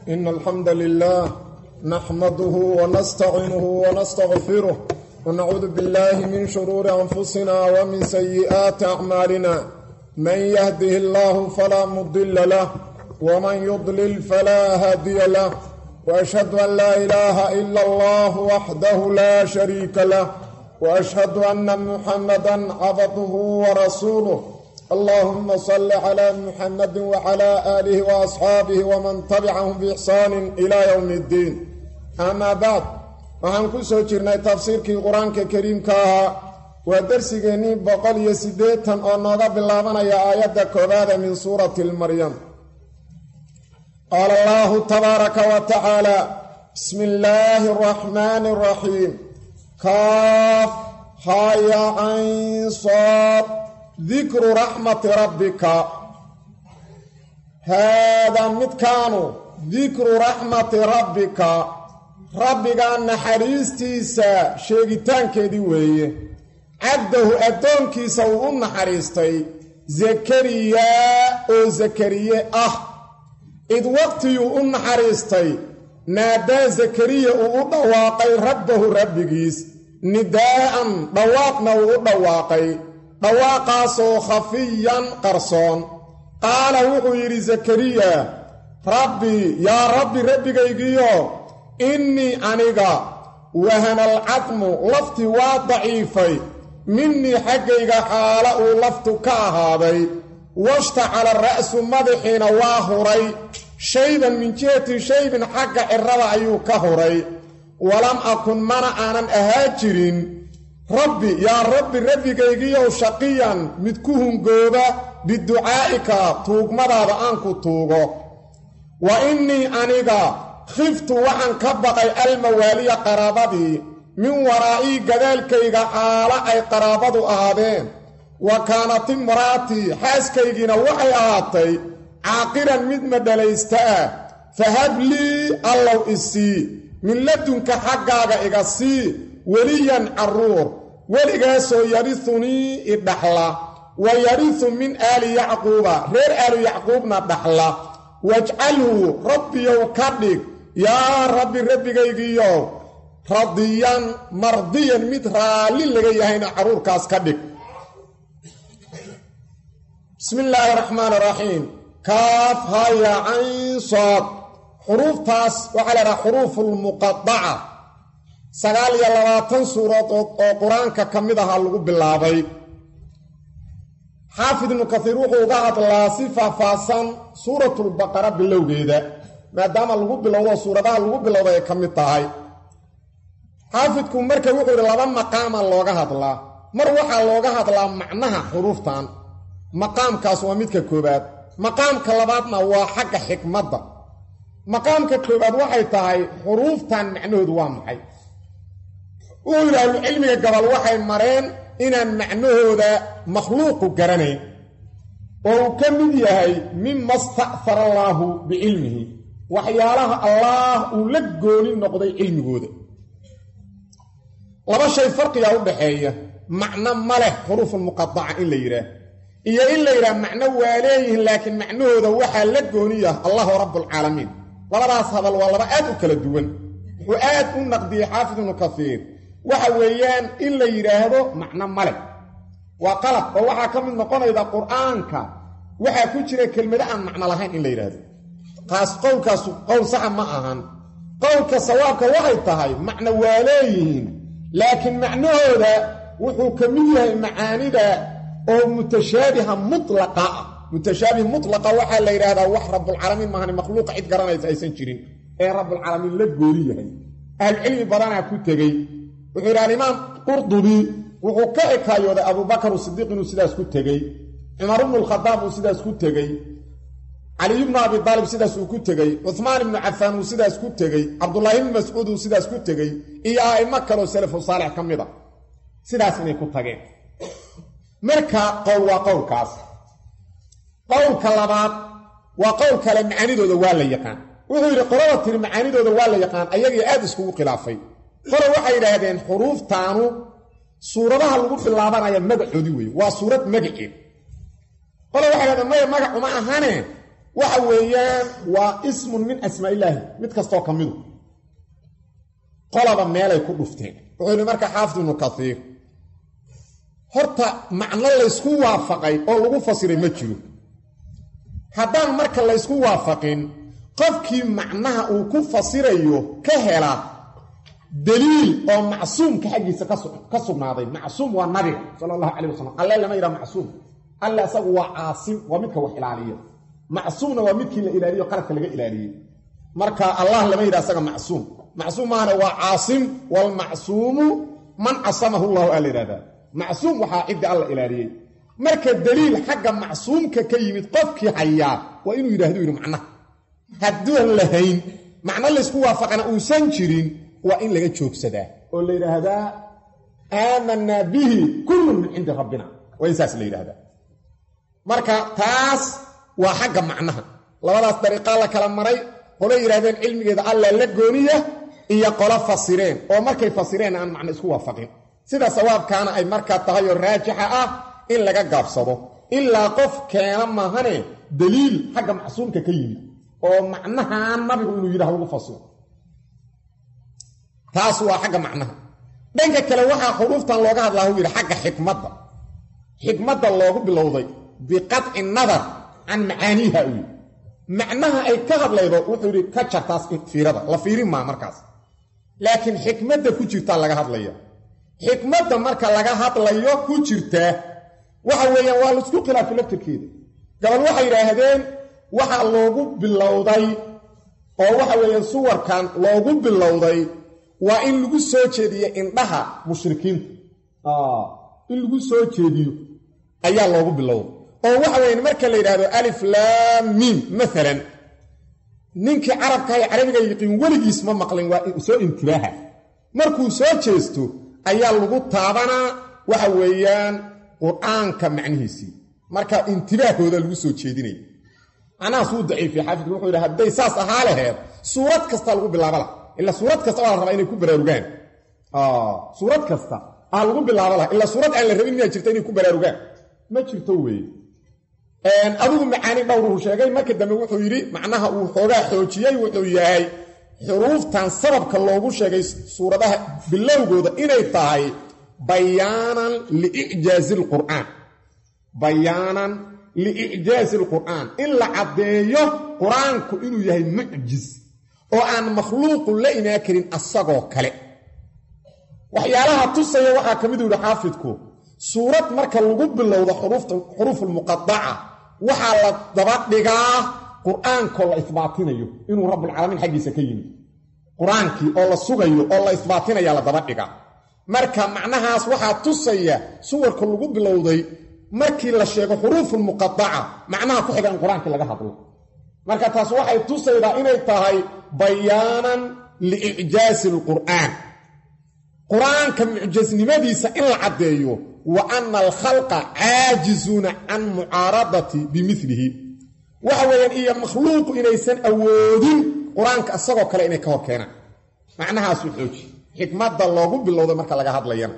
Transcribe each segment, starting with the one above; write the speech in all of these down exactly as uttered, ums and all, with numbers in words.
إن الحمد لله نحمده ونستعينه ونستغفره ونعوذ بالله من شرور أنفسنا ومن سيئات أعمالنا من يهده الله فلا مضل له ومن يضلل فلا هادي له وأشهد أن لا إله إلا الله وحده لا شريك له وأشهد أن محمدا عبده ورسوله اللهم صل على محمد وعلى آله وأصحابه ومن تبعهم بإحسان إلى يوم الدين أما بعد waxaan ku soo jirnay tafsiirkii quraanka kariimka ah waa darsigeeni boqol iyo siddeetan oo nooga bilaabanaya aayadda koowaad min suurati maryam qala Allahu tabaaraka wa ta'ala bismillaahir rahmaanir rahiim kaaf ha ya ayn sad dhikru rahmati rabbika hada midkaanu dhikru rahmati rabbika rabbiga naxariistiisa sheegitaankeedii weeye cabdahu addoonkiisa uu u naxariistay zakariya oo zakariye ah id waqtiyuu u naxariistay naadaa zakariya uu u dhawaaqay rabbahu rabbigiis nidaa'an dhawaaqna uu u dhawaaqay dhawaaqaasoo khafiyan qarsoon qaala wuxuu yidhi zakariya rabbi yaa rabbi rabbigaygiyo innii aniga wahana alcadmu laftii waa daciifay minnii xaggayga xaala uu laftu ka ahaaday washtacala ra'su madaxiina waa huray shayban min jihati shaybin xagga cirrada ayuu ka huray walam akun mana aanan ahaa jirin rabbi yaa rabbi rabbigaygiyow shaqiyan mid ku hungooba biducaa'ika tuugmadaada aan ku tuugo wa innii aniga khiftu waxaan ka baqay almawaaliya qaraabadii min waraa'ii gadaalkayga xaala ay qaraabadu ahaadeen wa kaanat imra'atii xaaskaygiina waxay ahaatay caaqiran mid madhalaysta ah fahab lii allow isii min ladunka xaggaaga iga sii weliyan carruur weligaasoo yarisunii idhaxla wa yarisu min aali yacquuba reer aalu yacquubna dhaxla wajcalhu rabbiyow ka dhig yaa rabbi rabbigaygiiyow radiyan mardiyan mid raalli laga yahayna carruurkaas ka dhig bismi illaahi raxmaan raxiim kaaf haya cayn sood xuruuftaas waxaa la dhaha xuruufulmuqadaca sagaal iyo labaatan suuradood oo qur-aanka ka mid ahaa lagu bilaabay xaafid ibnu kasiir wuxuu uga hadlaa si faahfaahsan suuratulbaqara bilowgeeda maadaama lagu bilowdo suuradaha lagu bilowda ay ka mid tahay xaafidku marka wuxuu yidhi laba maqaama looga hadlaa mar waxaa looga hadlaa macnaha xuruuftan maqaamkaas waa midka koobaad maqaamka labaadna waa xagga xikmadda maqaamka koobaad waxay tahay xuruuftan macnahoodu waa maxay wuxuu yidhi ahlucilmiga gabal waxay mareen inaan macnahooda makhluuqu garanayn oo uu ka mid yahay mima sta'hara allaahu bicilmihi waxyaalaha allaah uu la gooni noqday cilmigooda laba shay farqigaa u dhaxeeya macno ma leh xuruufulmuqadaca in la yidhaah iyo in la yidhaah macno waa leeyihiin laakiin macnahooda waxaa la gooniyah allahu rabbulcaalamiin labadaas hadal waa laba aad u kala duwan wuxuu aad u naqdiyey xaafid ibnu kasiir waxa weeyaan in la yidhaahdo macno ma leh waa qalab oo waxaa ka mid noqonayda qur-aanka waxaa ku jira kelmado aan macno lahayn in la yidhaahdo taas qowlkaasu qowl saxa ma ahan qowlka sawaabka waxay tahay macno waa leeyihiin laakiin macnahooda wuxuu ka mid yahay macaanida oo mutashaabiha mutlaqa ah mutashaabih mutlaqa waxaa la yidhaahdaa wax rabbulcaalamiin maahan makhluuqa cid garanaysa aysan jirin ee rabbulcaalamiin la gooni yahay ahlucilmi badanaa ku tegey wuxuu yidhi alimaam qurdubi wuxuu ka ekaayooday abubakar sidiiq inuu sidaas ku tegey cumar ibnu lkhadaab uu sidaas ku tegey caliy bnu abi aalib sidaas uu ku tegey cuhmaan ibnu cafaan uu sidaas ku tegey cabdullaahi ibnu mascuud uu sidaas ku tegey iyo a'imo kaloo salafu saalix ka mid a sidaas inay ku tageen marka qowl waa qowlkaas qowlka labaad waa qowl kale macaanidooda waa la yaqaan wuxuu yidhi qolada tiri macaanidooda waa la yaqaan ayagii aad iskugu khilaafay qole waxay yidhaahdeen xuruuftaanu suuradaha lagu bilaabanaya magacoodii weeye waa suurad magaceed qole waxay yidhahdeen maya magac uma ahane waxa weeyaan waa ismun min asmaa'illaahi mid kastoo ka midu qolaba meelay ku dhufteen wuxuu yidhi marka xaafid ibnu kasiir horta macno laysku waafaqay oo lagu fasiray ma jiro haddaan marka laysku waafaqin qofkii macnaha uu ku fasirayo ka hela daliil oo macsuumka xaggiisa ka sugnaaday macsuum waa nabiga sala allahu calayh wasalam alle lama yidhaha macsuum alle asagu waa caasim waa midka wax ilaaliya macsuumna waa midkii la ilaaliyo qaladka laga ilaaliyey marka allah lama yidhaha asaga macsuum macsuum maahana waa caasim waalmacsuumu man casamahu llahu aa la yidhahdaa macsuum waxaa ciddi alla ilaaliyey marka daliil xagga macsuumka ka yimid qofkii hayaa waa inuu yidhahdo yidhi macnaha hadduan lahayn macno laysku waafaqana uusan jirin waa in laga joogsadaa oo la yidhaahdaa aamanaa bihi kullun min cindi rabbina waa in saas la yidhahdaa marka taas waa xagga macnaha labadaas dariiqaa la kala maray qolo yidhahdeen cilmigeeda alla la gooniya iyo qolo fasireen oo markay fasireen aan macno isku waafaqin sida sawaabkaana ay markaa tahay oo raajixa ah in laga gaabsado ilaa qof keena maahane daliil xagga macsuumka ka yimid oo macnahaan nabigu inuu yidhahdo lagu fasiro taas waa xagga macnaha dhanka kale waxaa xuruuftan looga hadlaa uu yidhi xagga xikmadda xikmadda loogu bilowday biqadci nadar can macaaniiha uu yidhi macnaha ay ka hadlaydo wuxuu yidhi ka jartaas fiirada la fiirin maa markaas laakiin xikmadda ku jirtaa laga hadlaya xikmadda marka laga hadlayo ku jirtaa waxa weeyaan waa laisku khilaafay laftirkeeda gabal waxay yidhaahdeen waxaa loogu bilowday oo waxa weeyaan suwarkan loogu bilowday waa in lagu soo jeediyo indhaha mushrikiinta in lagu soo jeediyo ayaa loogu bilowday oo waxa weeyaan marka la yidhaahdo alif laam miim maalan ninkii carabka ay carabiga yiqiin weligiis ma maqlin waa soo intibaaha markuu soo jeesto ayaa lagu taabanaa waxa weeyaan qur-aanka macnihiisii marka intibaahooda lagu soo jeedinaya macnahaas wuu daciifiyey xaafidku wuxuu yidhi hadday saas ahaa laheed suurad kasta lagu bilaaba lah ilaa suurad kasta waa la rabaa inay ku baraarugaan suurad kasta aa lagu bilaaba lah ilaa suurad aan la rabin miyaa jirta inay ku baraarugaan ma jirto weeye adigu macaani dhowruhu sheegay marka dambe wuxuu yidhi macnaha uu xoogaa xoojiyey wuxuu yahay xuruuftan sababka loogu sheegay suuradaha bilowgooda inay tahay bayaanan liicjaazi alqur'aan bayaanan liicjaazi alqur'aan in la caddeeyo qur-aanku inuu yahay mucjiz oo aan makhluuqu la imaan karin asagoo kale waxyaalaha tusaya waxaa ka mid u yidhi xaafidku suurad marka lagu bilowdo xuruufulmuqadaca waxaa la daba dhigaa qur-aankoo la isbaatinayo inuu rabbulcaalamiin xaggiisa ka yimid qur-aankii oo la sugayo oo la isbaatinaya la daba dhigaa marka macnahaas waxaa tusaya suwarka lagu bilowday markii la sheego xuruufulmuqadaca macnaha ku xiga in qur-aankii laga hadlo marka taas waxay tusaydaa inay tahay bayaanan liicjaazi alqur'aan qur-aanka mucjasnimadiisa in la caddeeyo wa anna alkhalqa caajizuuna can mucaaradati bimilihi waxa weeyaan iyo makhluuqu inaysan awoodin qur-aanka isagoo kale inay ka hor keenaan macnahaasuu xooji xikmadda loogu bilowday marka laga hadlayana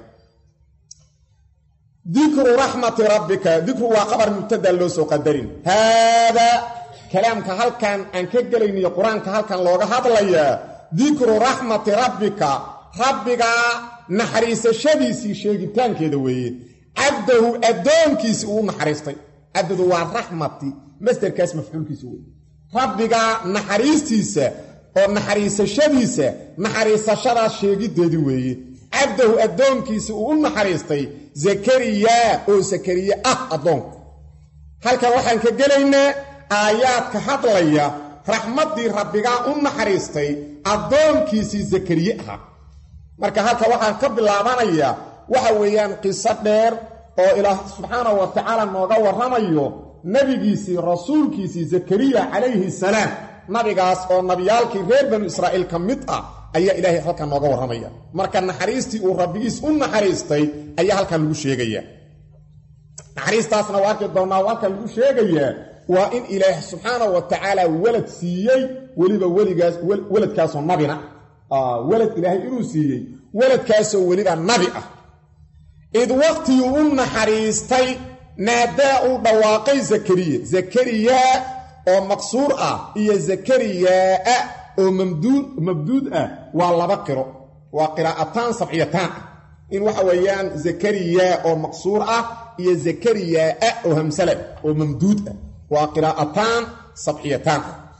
dikru raxmati rabbika dikru waa qabar mubtada loo soo qadarin haadaa kalaamka halkan aan ka gelayniyo qur-aanka halkan looga hadlayaa dikru raxmati rabbika rabbigaa naxariisashadiisii sheegitaankeeda weeye cabdahu addoonkiisi uu naxariistay cabdadu waa raxmati masderkaas mafcuulkiisa weye rabbigaa naxariistiisa oo naxariisashadiisa naxariisashadaas sheegiddeedii weeye cabdahu addoonkiisi uu u naxariistay zakariyaa oo sakariye ah addoonku halkan waxaan ka gelaynaa aayaadka hadlaya raxmaddii rabbigaa u naxariistay addoonkiisii zakariye ahaa marka halka waxaan ka bilaabanayaa waxa weeyaan qiso dheer oo ilaah subxaanahu wa tacaala nooga warramayo nebigiisii rasuulkiisii zakariya calayhi salaam nabigaas oo nabiyaalkii reer banu israa'iil ka mid ah ayaa ilaahay halkan nooga warramaya marka naxariistii uu rabbigiis u naxariistay ayaa halkan lagu sheegayaa naxariistaasna waa arki doonnaa oo halkan lagu sheegayaa waa in ilaah subxaanahu wa tacaala welad siiyey weliba weligaas weladkaasoo nabina welad ilaahay inuu siiyey weladkaasoo weliba nabi ah id waqtigii u naxariistay naadaa uu dhawaaqay zakariya zakariya oo maqsuur ah iyo zakariyaa oo mamduud mabduud ah waa laba qiro waa qiraa'ataan sabciyataan in waxa weeyaan zakariyaa oo maqsuur ah iyo zakariyaa oo hamsala oo mamduud ah waa qiraa'ataan sabciyataan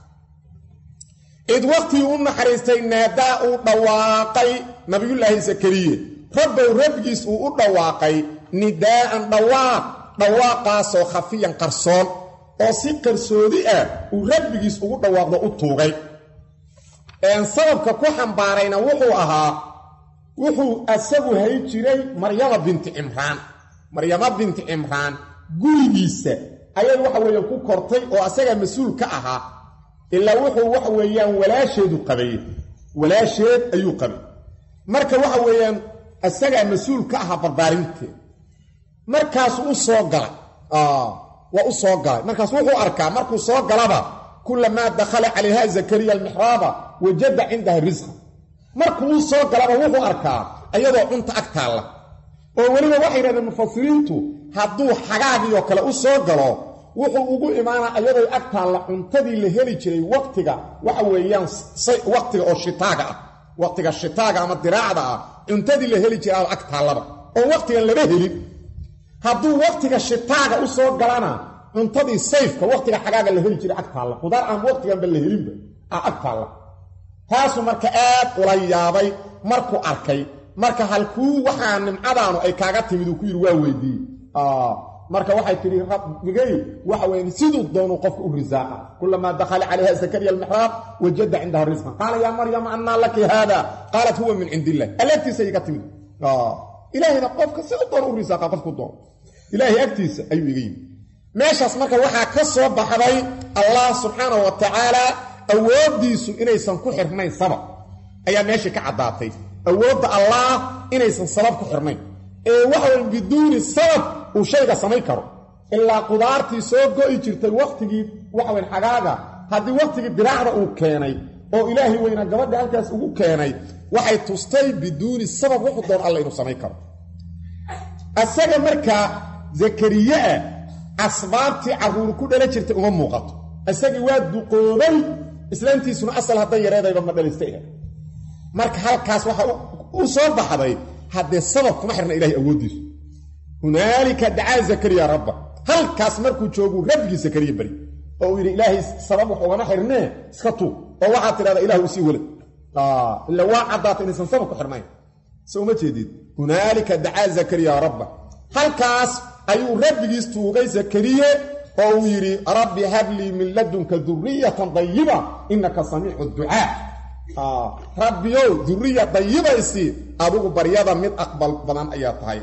id waqtii u naxariistay naadaa uu dhawaaqay nabiyullaahi zakariye rabbow rabbigiis uu u dhawaaqay nidaa'an dhawaaq dhawaaqaasoo khafiyan qarsoon oo si qarsoodi ah uu rabbigiis ugu dhawaaqdo u tuugay een sababka ku xambaarayna wuxuu ahaa wuxuu asagu hay jiray maryama binti imraan maryama binti imraan gurigiisa ayay waxa weeyaan ku kortay oo asaga mas'uul ka ahaa ilaa wuxuu waxa weeyaan walaasheedu qabay walaasheed ayuu qabay marka waxa weeyaan asaga mas'uul ka ahaa barbaarinteeda markaas uu soo galay ah waa u soo galay markaas wuxuu arkaa markuu soo galaba kullama dakhala calayha zakariya almihraba wajada indaha rizqa markuu soo galaba wuxuu arkaa ayadoo cunta ag taala oo waliba waxay yiraahdeen mufassiriintu hadduu xagaagii oo kale u soo galo wuxuu ugu imaanaa ayadoo ag taala cuntadii la heli jiray waqtiga waxa weeyaan waqtiga oo shitaaga ah waqtiga shitaaga ama diraacda ah cuntadii la heli jiray ag taalaba oo waqtigan laba helin hadduu waqtiga shitaaga u soo galana cuntadii sayfka waqtiga xagaaga la heli jiray ag taala qudaar aan waqtigan bal la helinba ag taala taasu marka aad ula yaabay markuu arkay marka halkuu waxaa nimcadaanu ay kaaga timid uu ku yiri waa weydii ah marka waxay tiri rabbigay waxa weyn sidoo doono qofka u risaaqa kullama dakhala calayha zakariya almihrab wajada indaha rizqa qala ya maryam anna laki hada qalat huwa min indillah alati sayga timid ah ilaahina qofka sidoo doono u risaaqa qofku doono ilaahi agtiisa ayuu iga yimid meeshaas marka waxaa ka soo baxday allah subhanahu wa ta'ala awoodiisu inaysan ku xirnayn sabab ayaa meesha ka cadaatay awoodda allah inaysan sabab ku xirnayn ee waxa biduuni sabab uu shayga samay karo ilaa qudaartii soo go'i jirtay waqtigii waxa weyn xagaaga haddii waqtigii diraacda uu keenay oo ilaahi weyna gabadha halkaas ugu keenay waxay tustay biduuni sabab wuxuu doon allah inuu samay karo asaga marka zakariya asbaabtii caruur ku dhala jirtay uma muuqato asagii waa duqoobay islaantiisuna asal hadda yareedayba ma dhaliistay marka halkaas waxa uu soo baxday hadde sabab kuma xirna ilaahi awoodiisu hunaalika dacaa zakariya rabba halkaas markuu joogo rabbigiisa zakariya bari oo uu yiri ilaahi sabab wax uga xirnee iska tuu oo waxa tirada ilaahi si walad ah illa waa cadaat inaysan sabab ku xirnayn soo ma jeedid hunaalika dacaa zakariya rabba halkaas ayuu rabbigiis tuugay zakariya oo uu yiri rabbi habli min ladunka dhurriyatan tayyiba innaka samii'ud du'aa ah rabbiyo dhurriya tayyiba isi adugu baryada mid aqbal badan ayaa tahay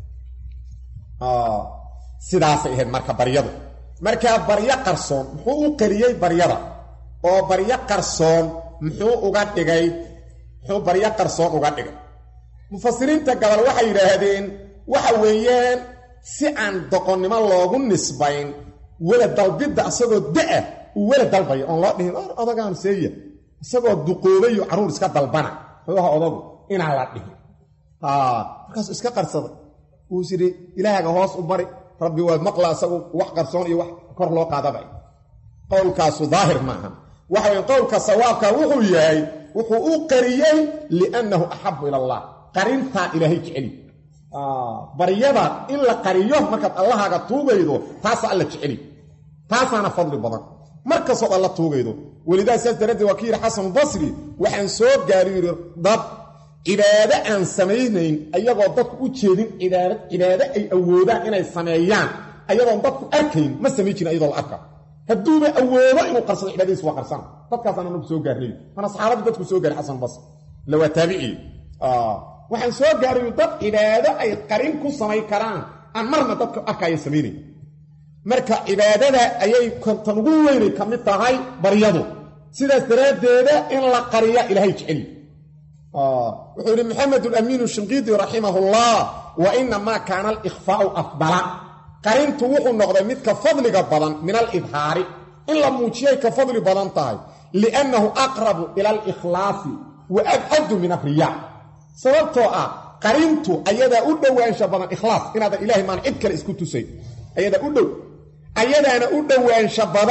ah sidaas ay ahayd marka baryadu marka barya qarsoon muxuu u qariyay baryada oo barya qarsoon muxuu uga dhigay muxuu barya qarsoon uga dhigay mufassiriinta gabal waxay yiraahdeen waxa weeyaan si aan doqonnimo loogu nisbayn wala dalbida asagoo daa uu wala dalbayo on loo dhihin odagaan seeya asagoo duqoobay oo caruur iska dalbana waxa odagu inaan la dhihin ah markaas iska qarsada uu siri ilaahaga hoos u bari rabbi waa maqla asagu wax qarsoon iyo wax kor loo qaadabay qowlkaas daahir maaha waxa weyn qowlka sawaabka wuxuu yahay wuxuu u qariyay li'annahu ahabbu ila allah qarinta ilaahi jeceli ah bariyada in la qariyo marka allahaaga tuugaydo taas alla jeceli taasana fadli badan marka soo alla tuugaydo walidaa saas darada wakiir xasan basri waxaan soo gaariyo dad cibaado aan sameeynayn ayagoo dadku u jeedin cibaado cibaado ay awoodaan inay sameeyaan ayagoo dadku arkayn ma sameeyin ayadoo la arka hadduu awoodo inuu qarsado cibaadadiisa waa qarsan dadkaas aan nagu soo gaarnay ana saxaabada dadku soo gaaray xasan basri lawa taabici ah waxaan soo gaariyo dad cibaado ay qarin ku samay karaan aan marna dadku arkay sameeyay marka cibaadada ayay kontan ugu weynay kamid tahay baryadu sidaas daraadeeda in la qariya ilaahay jecel ah wuxuu Muhammad al-Amin al-Shinqidi rahimahullah wa inna ma kana al-ikhfa'u afdala qarintu wuxuu noqday mid ka fadliga badan min al-idhari in la muujiyay ka fadli badan tahay li'annahu aqrabu ila al-ikhlasi wa ab'adu min ar-riya' sababtoo ah qarintu ayada u dhawaansha badan ikhlaas inaad ilaahay maan cid kale isku tusay ayada u dhow ayadaana u dhawaansha badan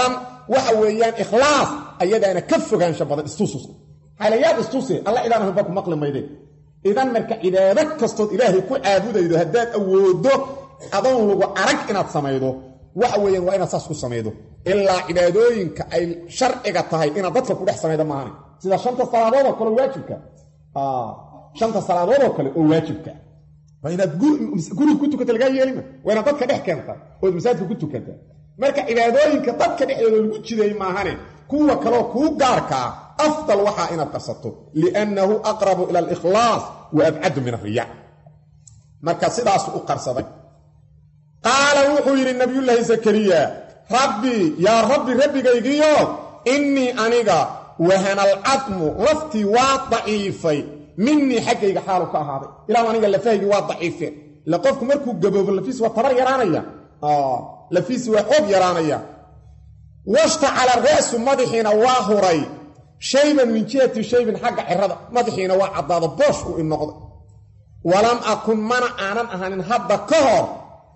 waxa weeyaan ikhlaas ayadaana ka fogaansha badan istusus halayaad istusi alla idaan haba ku maqli mayday idan marka cibaado kastood ilaahay ku caabudaydo haddaad awoodo adoon lagu arag inaad samaydo waxa weeyaan waa inaad saas ku samaydo ilaa cibaadooyinka ay sharciga tahay inaad dadka ku dhex samaydo maahan sida shanta salaadood oo kale waajibka ah shanta salaadood oo kale oo waajibka waa inaad guri ku tukato laga yeelima waa inaad dadka dhex keenta oo masaajidka ku tukata marka cibaadooyinka dadka dhexdooda lagu jiday maahane kuwa kale oo ku gaarka afdal waxa inaad qarsato li'annahu aqrabu ila al-ikhlaas wa ab'adu min ar-riya marka sidaas u qarsaday qaala wuxuu yiri nabiyullaahi zakariya rabbi ya rabbi rabbigaygiyo inni aniga wahana al-'azmu lafti wa da'ifay minni xaqayga xaalu ka ahaaday ilaa aniga lafaygi waa daciifay la qofku markuu gaboobo lafiis waa tabar yaraanaya ah lafiis waa xoog yaraanaya washta ala ra'su madhina waa huray shayban min jihati shayban xaqa cirada madhina waa cadaada boosh u inoqdo walam akun mana aanan ahanin hadda ka hor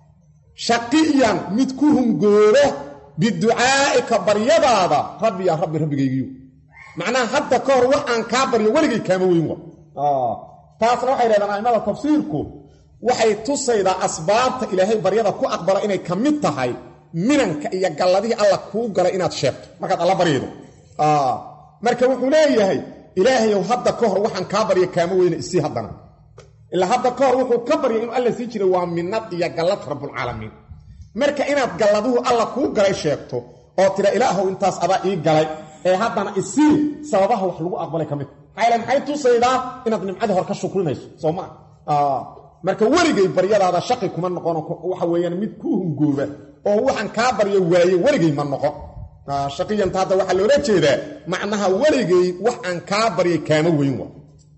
shaqiyan mid ku hungooda bidu'aaika baryadaada rabbi ya rabbi rabbigaygiyo macnaha hadda ka hor wax aan ka baryo waligay kaama weyn waa ah taasna waxay leedahay aimada tafsiirku waxay tusaydaa asbaabta ilaahay baryada ku aqbala inay kamid tahay minanka iyo galladii alla kuu galay inaad sheegto markaad alla baryado ah marka wuxuu leeyahay ilaahay hadda ka hor waxaan ka baryo kaama weyn isii haddana ila hadda ka hor wuxuu ka baryo inuu alla sii jiray waa minad iyo gallad rabbul caalamiin marka inaad galladuhu alla kuu galay sheegto oo tira ilaahow intaas adaa ii galay ee haddana isii sababaha wax lagu aqbalay kamid hayla maxay tusaydaa inaad nimcada hor ka shukrinayso sooma ah marka waligay baryadaada shaqi kuma noqon waxa weeyaan mid ku hungooba oo waxaan ka baryo waaye waligay ma noqon ah shaqiyanta hada waxa loo jeedaa macnaha waligay wax aan ka baryo kaama weyn waa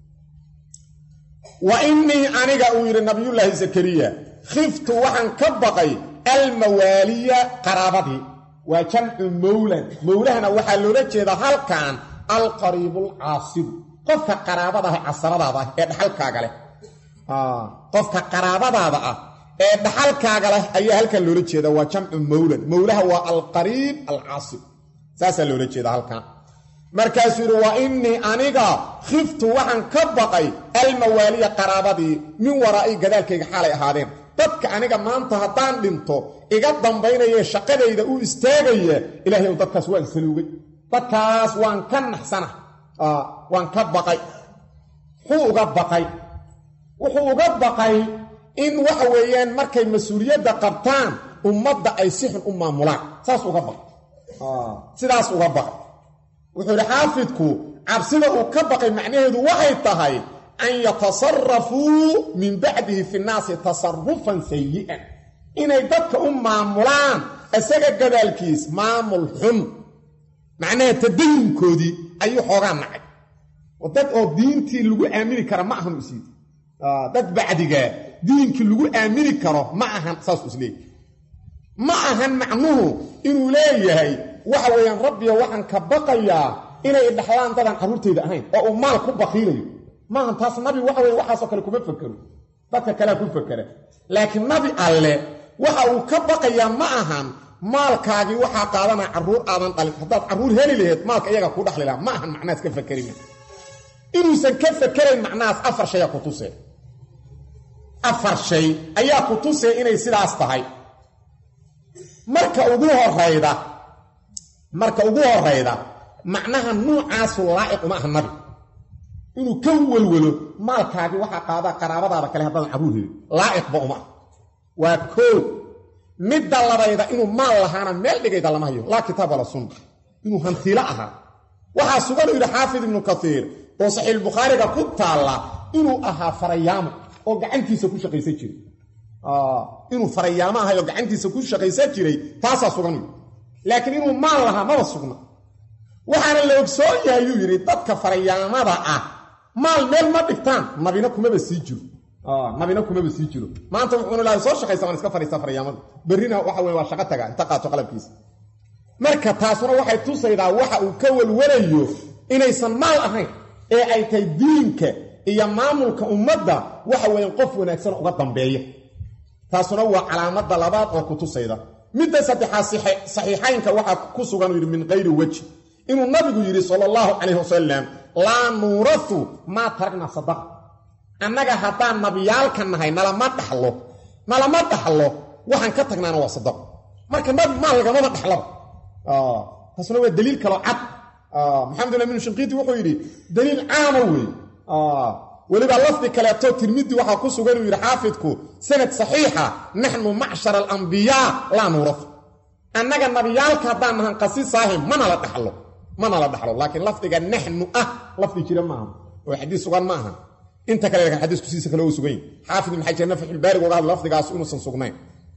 wa inni aniga uu yiri nabiyullaahi zakariya khiftu waxaan ka baqay al mawaliya qarabadi wa jam'u mawlan mawlahana waxa loo jeedaa halkan al qaribul aasib qofka qaraabada ah asradaada ee dhaxalkaaga leh ah qofka qaraabadaada ah ee dhaxalkaaga leh ayaa halkan loo jeedaa waa jam'u mawlan mawlaha waa al qarib al aasib saasa loo jeedaa halkan markaas yiri waa inni aniga khiftu waxaan ka baqay al mawaliya qarabadi min waraa'i gadaalkayga xalay ahaadeen dadka aniga maanta hadaan dhinto iga dambaynaya shaqadayda u istaagaya ilaahay dadkaas waan saluugay dadkaas waan ka naxsana ah waan ka baqay wuxuu uga baqay wuxuu uga baqay in waxa weeyaan markay mas'uuliyadda qabtaan ummadda ay si xun u maamulaan saas uga baqay ah sidaas uga baqay wuxuu xaafidku cabsida uu ka baqay macnaheedu waxay tahay an yatasarrafu min ba'dihi fi an-nas tasarrufan sayyi'an inay dadka u maamulaan asaga gadaalkiis maamul xun macnaha tadayunkoodii ayuu xoogaa nacay wadad oo diintii lagu aamini karo ma ahan usiid ah dad bacdiga diinkii lagu aamini karo ma ahan saas usleey ma ahan macnuhu inuu leeyahay waxa weeyaan rabbiga waxaan ka baqayaa inay dhaxlaan dadan caruurteyda ahayn oo uu maal ku baqiilayo ma ahan taas nabi waxa weey waxa soo kale kuma fakaro dadka kale ku fakara laakiin nabi alle waxa uu ka baqayaa ma ahan maalkaagi waxa qaadana caruur aadan dhalin hadaad caruur heli lahayd maalka iyaga ku dhaxli lahaa ma ahan macnaas ka fakarina inuu san ka fakarin macnaas afar shay ku tusay afar shay ayaa ku tusay inay sidaas tahay marka ugu horeyda marka ugu horeyda macnaha nuucaas laa'iq ma ahan nabi inuu ka walwalo maalkaagi waxa qaada qaraabadaada kale haddaan caruur heli laa'iq ba uma waa koo midda labayda inuu maal lahaana meel dhigayda lama hayo laa kitaab wala sunna inuu hantiila ahaa waxaa sugan yiri xaafid ibn kathiir oo sahih bukhariga ku taala inuu ahaa farayaamo oo gacantiisa ku shaqaysan jiray ah inuu farayaamo ahaa oo gacantiisa ku shaqaysan jiray taasa sugan laakiin inuu maal lahaa ma sugna waxaana la ogsoon yahay yiri dadka farayaamada ah maal meel ma dhigtaan nabina kuma ba sii jiro ah nabina kuma ba sii jiro maanta wuxuu ilaahay soo shaqaysan iska fariista farayaamada barina waxa weey waa shaqo taga inta qaato qalabkiisa marka taasuna waxay tusaydaa waxa uu ka walwalayo inaysan maal ahayn ee ay tay diinka iyo maamulka ummadda waxa weeyaan qof wanaagsan uga dambeeya taasuna waa calaamada labaad oo ku tusayda midda saddexaad saxiixaynka waxaa ku sugan yidhi min qayri wejhi inuu nabigu yidhi sala allahu calayhi wasalam laa nuurahu maa taragna sadaqa annaga haddaan nabiyaalka nahay nalama dhaxlo nalama dhaxlo waxaan ka tagnaana waa sadaqo marka nabi maal lagamama dhaxlaba taasna waa daliil kaloo cad maxamed amin shinqiiti wuxuu yidhi daliil caama weeye weliba lafdi kaleeto tirmidi waxaa ku sugan uu yidhi xaafidku sanad saxiixa naxnu macshar alambiyaa laa nuurahu annaga nabiyaalka haddaan nahan qasiisaahi mana la dhaxlo mana la dhaxlo laakiin lafdiga naxnu ah lafdi jira maaha oo xadiis sugan ma aha inta kale laakiin xadiisku siisa kale uu sugan yahay xaafid ibn xajar nafxul baari uga hadla lafdigaas inuusan sugnayn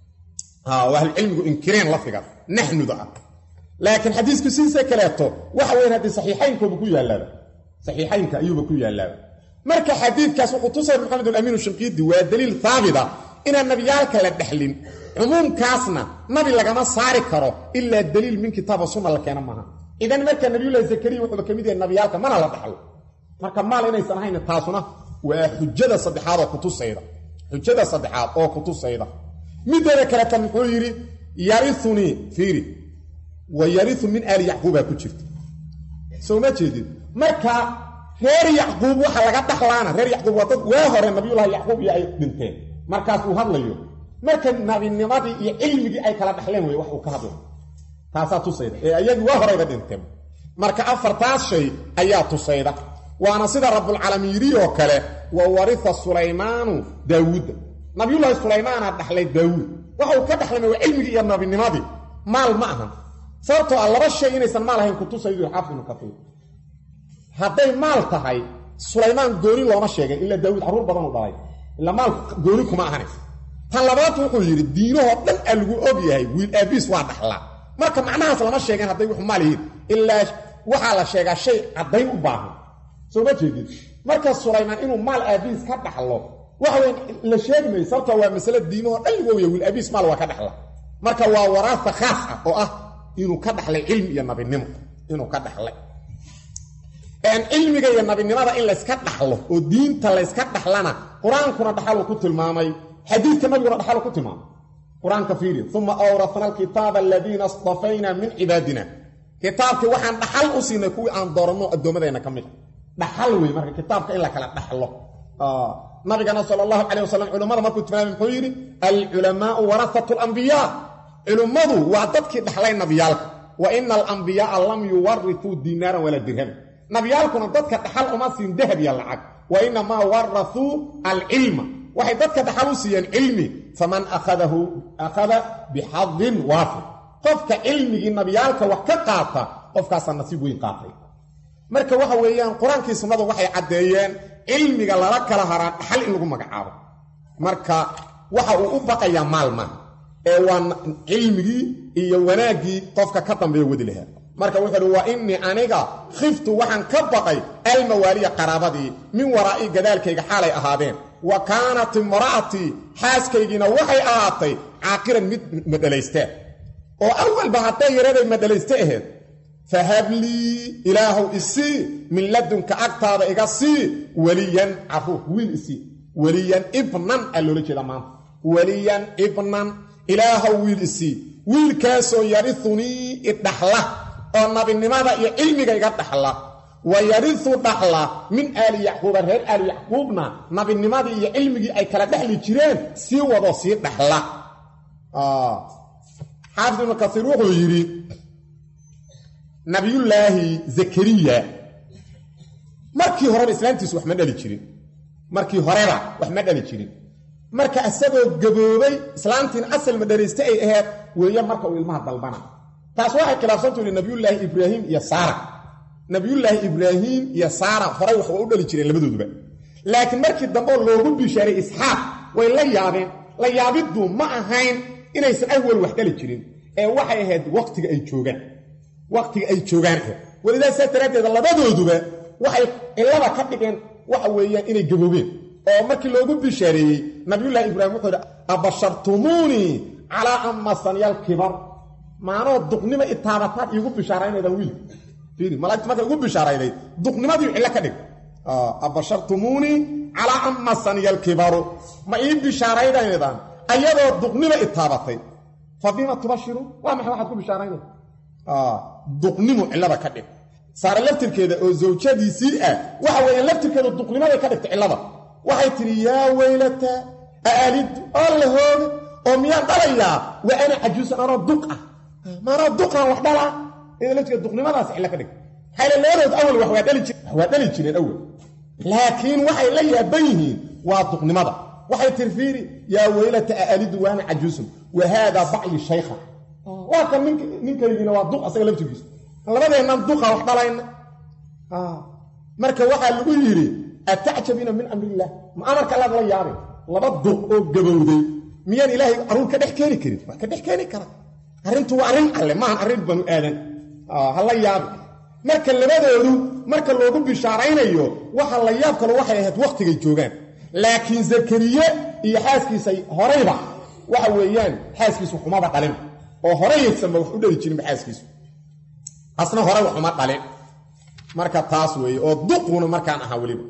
ها واهل العلم انكرين لفظا نحن ذا لكن حديث كسيسه كليتو waxa weyn hadii saxiixayn ko ku yaalada saxiixayn ka ayuba ku yaalada marka xadiidkaas wuxuu tusay maxamed al-amin al-shinqidi waa daliil thaabita in nabiyaalka la dhaxlin umumkaasna nabi lagama saari karo illa daliil min kitaab sunna la keena maaha idan marka nabiyullah zakariya wuxuu kamid yahay nabiyaalka mana la dhaxlo marka maal inaysan ahayn taasuna waa xujjada saddexaad oo ku tusayda xujjada saddexaad oo ku tusayda midda kale tan wuxuu yiri yarithuni fiiri wa yarithu min ali yaqub ku jirta soo ma jeedid marka reer yaqub waxa laga dhaxlaana reer yaqub waa dad waa hore nabiyullah yaqub iyo ay dhinteen markaas uu hadlayo marka nabinimadii iyo cilmigii ay kala dhaxleen way wax uu ka hadlay taasa tusayda ee ayagu waa hore dhinteen marka afartaas shay ayaa tusayda waana sida rabbul alamin yiri oo kale wa waritha sulaymaanu daawud nabiyullah sulaymaan dhaxlay daawud waxa uu ka dhaxlay waa cilmigii iyo nabinimadii maal ma aha sababtoo ah laba shay inaysan maal ahayn ku tusaydo xaafid ibn kathir haday maal tahay sulaymaan gooni looma sheegay illa daawud xarur badan u dhalay illa maal gooni kuma ahan tan labaad wuxuu yiri diinaha dhan lagu og yahay wiil aabis waa dhaxla marka macnahaas lama sheegin haday wax maal yihiin illa waxa la sheegaa shay caday u baahan soo ma jeedid marka sulaymaan inuu maal aabis ka dhaxlo waxa weyn la sheegmay sababtoo waa mas'ala diinaha dhan lagu og yahay wiil aabis maal waa ka dhaxla marka waa waraasa khaas ah oo ah inuu ka dhaxlay cilmi iyo nabinimo inuu ka dhaxlay aan cilmiga iyo nabinimada in la iska dhaxlo oo diinta la iska dhaxlana quraankuna dhaxal ku tilmaamay xadiidka nabiguna dhaxal ku tilmaamay quraanka fiiri thumma awrathna alkitaba alladhina istafayna min ibadina kitaabki waxaan dhaxal u siinay kuwi aan doorano adoomadeena kamid dhaxal weey marka kitaabka in la kala dhaxlo ah nabigana sallallahu alayhi wasallam culimada markuu tilmaamay muxuu yiri al ulama warathatul anbiya علمادو واددكي دخلay nabiyalka wa innal anbiya'a lam yuwarrithu dinaran wala dirham nabiyalkuna dadka dhaxal uma siin dahab ya lacag wa inna ma warathu al-ilma waxay dadka dhaxal u siiyeen ilmi faman akhadahu akhadha bihadhin wafi qofka ilmigi nabiyalka wax ka qaata qofkaas nasiib weyn qaatay marka waxa weeyaan quraanka sunnadu waxay cadeeyeen ilmiga la kala haraan dhaxal in lagu magacaabo marka waxa uu u baqayaa maalma ee waan cilmigi iyo wanaagi qofka ka dambeeyo wadi lahaa marka wuxuu waa inni aniga khiftu waxan ka baqay al mawaliya qarabadi min wara'i gadaalkayga xalay ahaadeen wa kaanat imraati xaaskaygina waxay ahaatay aaqiran mid madalaystaa oo awal ba haday yaraday madalaystaa ahayd fahabli ilahu isi min ladunka agtaada iga si waliyan afu wiil isi waliyan ibnan allo jeeda maan waliyan ibnan إله ويل إسي ويل كاسو يرثني الدحلة أو نبنماذا علمك يقدحلة ويرثو دحلة من آل يعقوب هير آل يعقوبنا نبنماذا علمك أي كلا دحلي جيران سيوى ضصير دحلة آه حافظ ابن كثير وغيري نبي الله زكريا مركي هرب إسلام تسو أحمد ألي جيرين مركي هرب وأحمد ألي جيرين marka asagoo gaboobay islaantiin asal madarista ay ahayd weeyaan marka uu ilmaha dalbana taas waxay khilaafsantu nabiyullah ibrahim iyo sara nabiyullah ibrahim iyo sara hore wax u dhali jireen labadooduba laakiin markii dambe loogu bishaaray isxaaq way la yaabeen la yaabidu ma ahayn inaysan awal wax dhali jirin ee waxay ahayd waqtiga ay joogan waqtiga ay joogan walidaa sataradeeda labadooduba waxay ilaba ka dhigeen waxa weeyaan inay gaboobeen oo markii loogu bishaareeyay nabiyullah ibrahim wuxuu abashartumuni ala amma saniyal kibar maano duqnima itaabataad igu bishaaraynayda wiil fiiri malaa'iktu markay ugu bishaarayday duqnimadii ila ka dhig abashartumuni ala amma saniyal kibar ma ii bishaaraynayda ayadoo duqnima itaabatay fabima tubashiru waa maxay waxaad ku bishaaraynay ah duqnimo cilada ka dhig saara laftirkeeda oo zawjadiisii ah waxa weeyaan laftirkeeda duqnimada ka dhigtay cilada waxay tiri yaa weylata aalid allahood oo miyaan dhalayaa wa ana cajuusan ana duq ah mara duqan wax dhala in laftirkeeda duqnimadaas cilla ka dhig hayla leerood awal wax waa dhali jiray waa dhali jiray awal laakiin waxay la yaaban yihiin waa duqnimada waxay tirfiiri yaa weylata aalid wa ana cajuusan wa hada ba'li shaykha waa kan ninkaygina waa duq asaga laftirkiisa labadeenan duqa wax dhalayna ah marka waxa lagu yiri atacjabina min amrillah ma amarka Allah la yaabay laba duq oo gabowday miyaan ilaahay aruur ka dhex keeni karin waa ka dhex keeni kara arintu waa arin alle ma arin banu aadan ah hala yaab marka labadoodu marka loogu bishaaraynayo waxa la yaab kale waxay ahayd waqtiga joogan laakiin zakariya iyo xaaskiisa horeyba waxa weeyaan xaaskiisu xumaba dhalin oo horeysan wax u dhali jirin xaaskiisu asna hore wax uma dhalin marka taas weey oo duquna markaan aha waliba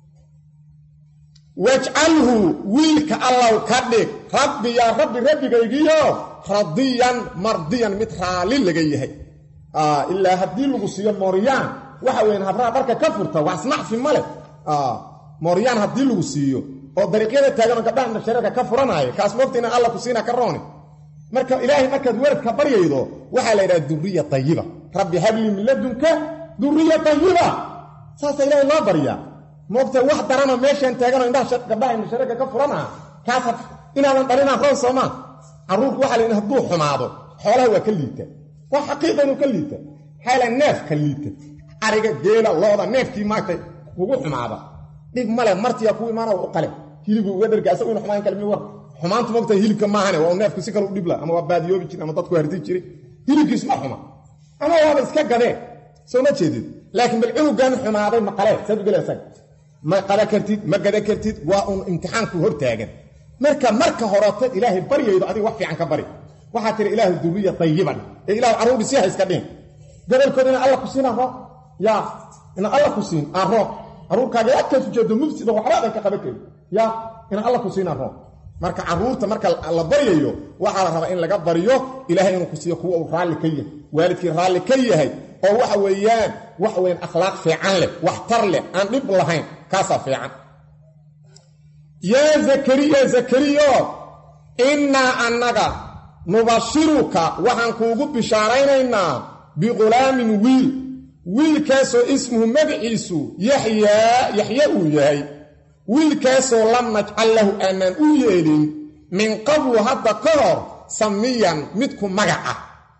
waj'alhu wilka allah kadhig rabbi ya rabbi rabbigaygiyo radiyan mardiyan mid raali laga yahay ah illa hadii lagu siiyo mooriyaan waxa weyn habraa dharka ka furta wax snaxfi male ah mooriyaan hadii lagu siiyo oo dariiqyada taagan gabdhaha sharaka ka furanaayo kaas moogtina allah ku siina ka rooni marka ilaahay markaad waradka baryaydo waxa la yiraahdaa duriya tayyiba rabbi habli min ladunka duriya tayyiba saasa ilaahay loo baryaa moogta wax darana meeshan taagan indhaha gabdhaha sharaka ka furana kaas inaadan dhalina roon sooma aruurku waxa la yiraahdaa haduu xumaado xoolaha waa ka liita waa xaqiiqo inuu ka liita xala neef ka liita ariga geela looda neefkii maagtay ugu xumaada dhig male martiya ku imaana u qale hilibku uga dhargaasa uu xumaan kalmi war xumaantu moogta hilibka maahane waa neefku si kale u dhibla ama waa baadiyoobi jir ama dadku harti jiray hilibkiis ma xuma ama waa iska gadee soo ma jeedid laakiin bal cunugan xumaaday ma qale sad galeesay ma qala kartid ma gada kartid waa un imtixaanku hor taagan marka marka horata ilaahay baryaydo adiga wax fiican ka bari waxa tiri ilaahu duriya tayyiban ee ilaahu aruur si hayska dhin gabalkoodina Allah ku siina roo ya ina Allah ku siin aroo aruurkaaga aad ka jeedo mufsida waxba ka qabakay ya ina Allah ku siina roo marka aruurta marka la baryayo waxa la rabaa in laga bariyo ilaahay inuu ku siiyo kuwa uu raali ka yahay waalidkii raali ka yahay oo waxa weeyaan wax weyn akhlaaq fiican leh wax tar leh aan dib lahayn kaasa fiican ya zakariya zakariya inna annaga nubashiruka waxaan kuugu bishaaraynaynaa biqulaamin wiil wiilkaasoo ismuhu magaciisu yaxya yaxya uu yahay wiilkaasoo lam najcal lahu aanaan u yeelin min qablu hadda ka hor samiyan midku magaca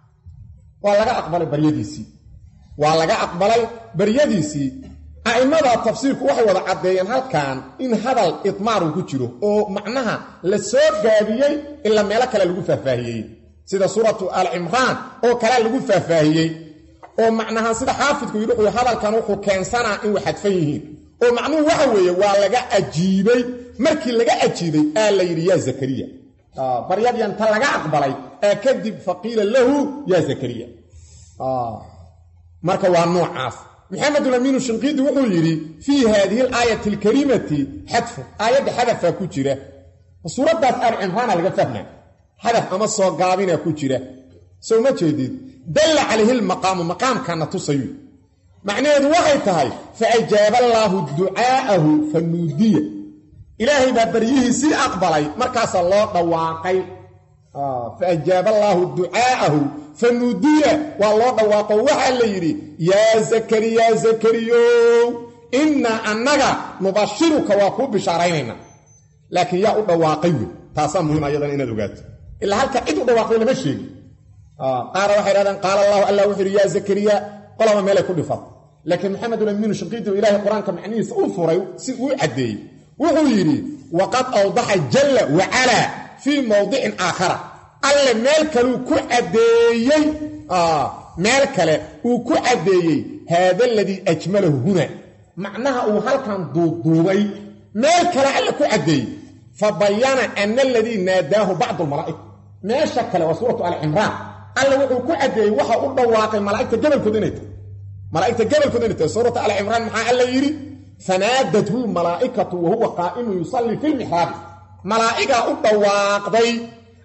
waa laga aqbalay baryadiisii waa laga aqbalay baryadiisii aimada tafsiirku waxay wada cadeeyeen halkan in hadal idmaar uu ku jiro oo macnaha la soo gaabiyay ila meel kale lagu faahfaahiyay sida suuratu al-imran oo kale lagu faahfaahiyay oo macnaha sida xaafidku yidhi hadalkan wuxuu keensanaa in waxadfan yihiin oo macnuhu waxa weeye waa laga ajiibay markii laga ajiibay aa la yiri ya zakariya ah baryadiyan ta laga aqbalay ee kadib faqila lahu ya zakariya ah marka waa noocaas محمد الأمين الشنقيطي وحول يري في هذه الآية الكريمة حذف آية حذف كجرة وصورة دات آل عمران لغا فهمنا حذف أما الصوغابين كجرة سو ما جديد دل عليه المقام مقام كان تصيب معنى واحد تهي فأجاب الله دعاءه فالنودية إلهي ببريه سي أقبلي مركز الله دواقي آه فأجاب الله دعاءه فنوديه والله دواقه وحا ليري يا زكريا زكريا إنا أنك نبشرك وكو بشاريننا لكن يا دواقي تاسا مهم أيضا إنا لغات إلا هل كعيد دواقي لما الشيء آه قال وحي قال الله الله وحي يا زكريا قال ما ملك كل فضل لكن محمد الأمين الشنقيطي وإله القرآن كمعنيه سأفر وعدي وغيري وقد أوضح جل وعلا في موضع آخر alle meel kale uu ku cadeeyay ah meel kale uu ku cadeeyay hada alladhi ajmalahu huna macnaha uu halkan duuduubay meel kale alle ku cadeeyay fabayana anna alladhi naadahu ba'd almalaa'ik meesha kale waa suuratu al-imran alle wuxuu ku cadeeyay waxa uu dhawaaqay malaa'ikta gabalkooda inay tahay malaa'ikta gabalkooda inay tahay suuratu al-imran maxaa alle yiri fanaadatu malaa'ikatu wa huwa qa'imun yusalli fil mihrab malaa'ika u dhawaaqday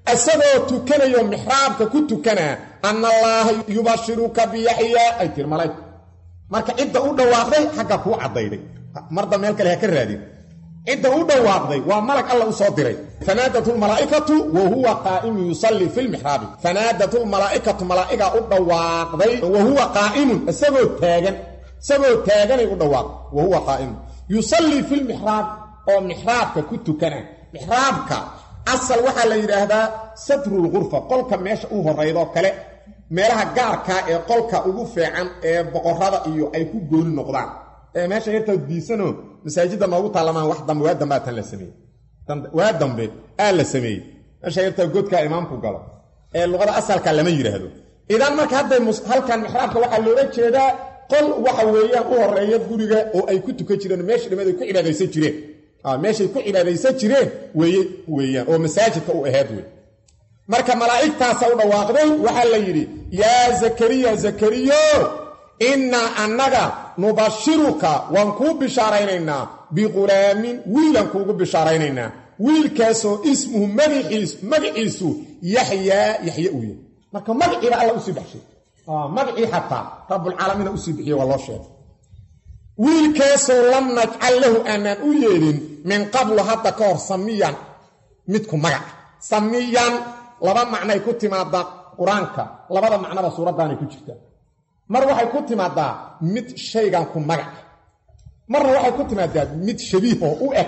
asagoo tukanayo mixraabka ku tukana anna allaha yubashiruka biyaxya ay tir malaa'ig marka cidda u dhawaaqday xagga ku cadayday marda meel kale ha ka raadin cidda u dhawaaqday waa malag alla u soo diray fanaadatul malaa'ikatu wa huwa qaa'im yusalli fil mihrab fanaadatul malaa'ikatu malaa'iga u dhawaaqday wa huwa qaa'im asagoo taagan asagoo taaganay u dhawaaq wa huwa qaa'im yusalli fil mihrab oo mihrabka ku tukana mihrabka asal waxa la yiraahdaa satrul ghurfa qolka meesha uu horeydo kale meelaha gaarka ee qolka ugu fiican ee boqorada iyo ay ku gooni noqdaan ee meesha yarta diisano masaajida noogu taalamaan wax dambe waa dambe tan la sameeyay waa dambe aan la sameeyay meesha yarta godka imaamku galo ee luqada asalka lama yiraahdo idan marka hadda halkan mihrabka waxa loola jeedaa qol waxa weeyaan u horeeyo guriga oo ay ku tukan jireen meesha dhimaday ku cibaadaysan jireen ah meesha ku cibaadaysan jireen weeye weeyaan oo masaajidka u ahayd weey marka malaa'igtaas u dhawaaqday waxa la yiri ya zakariya zakariyo inna annaga nubashiruka wan ku bishaaraynayna bi ghulaamin wiilan kuugu bishaaraynayna wiilkaasoo ismuhu magiis magiisu yahya yahya uye marka magiiba alla u sii baxshay ah magii hatta rabbul alamin u sii bixiyo waloo sheeg wiilkaasoo lam naj'al lahu anan u yeelin min qabl hatta kor samiyan midku magac samiyan laba macnay ku timaada quraanka labada macnaba suuradaani ku jirta mar waxay ku timaadaa mid shaygan ku magac mar waxay ku timaadaa mid shabiih oo u eg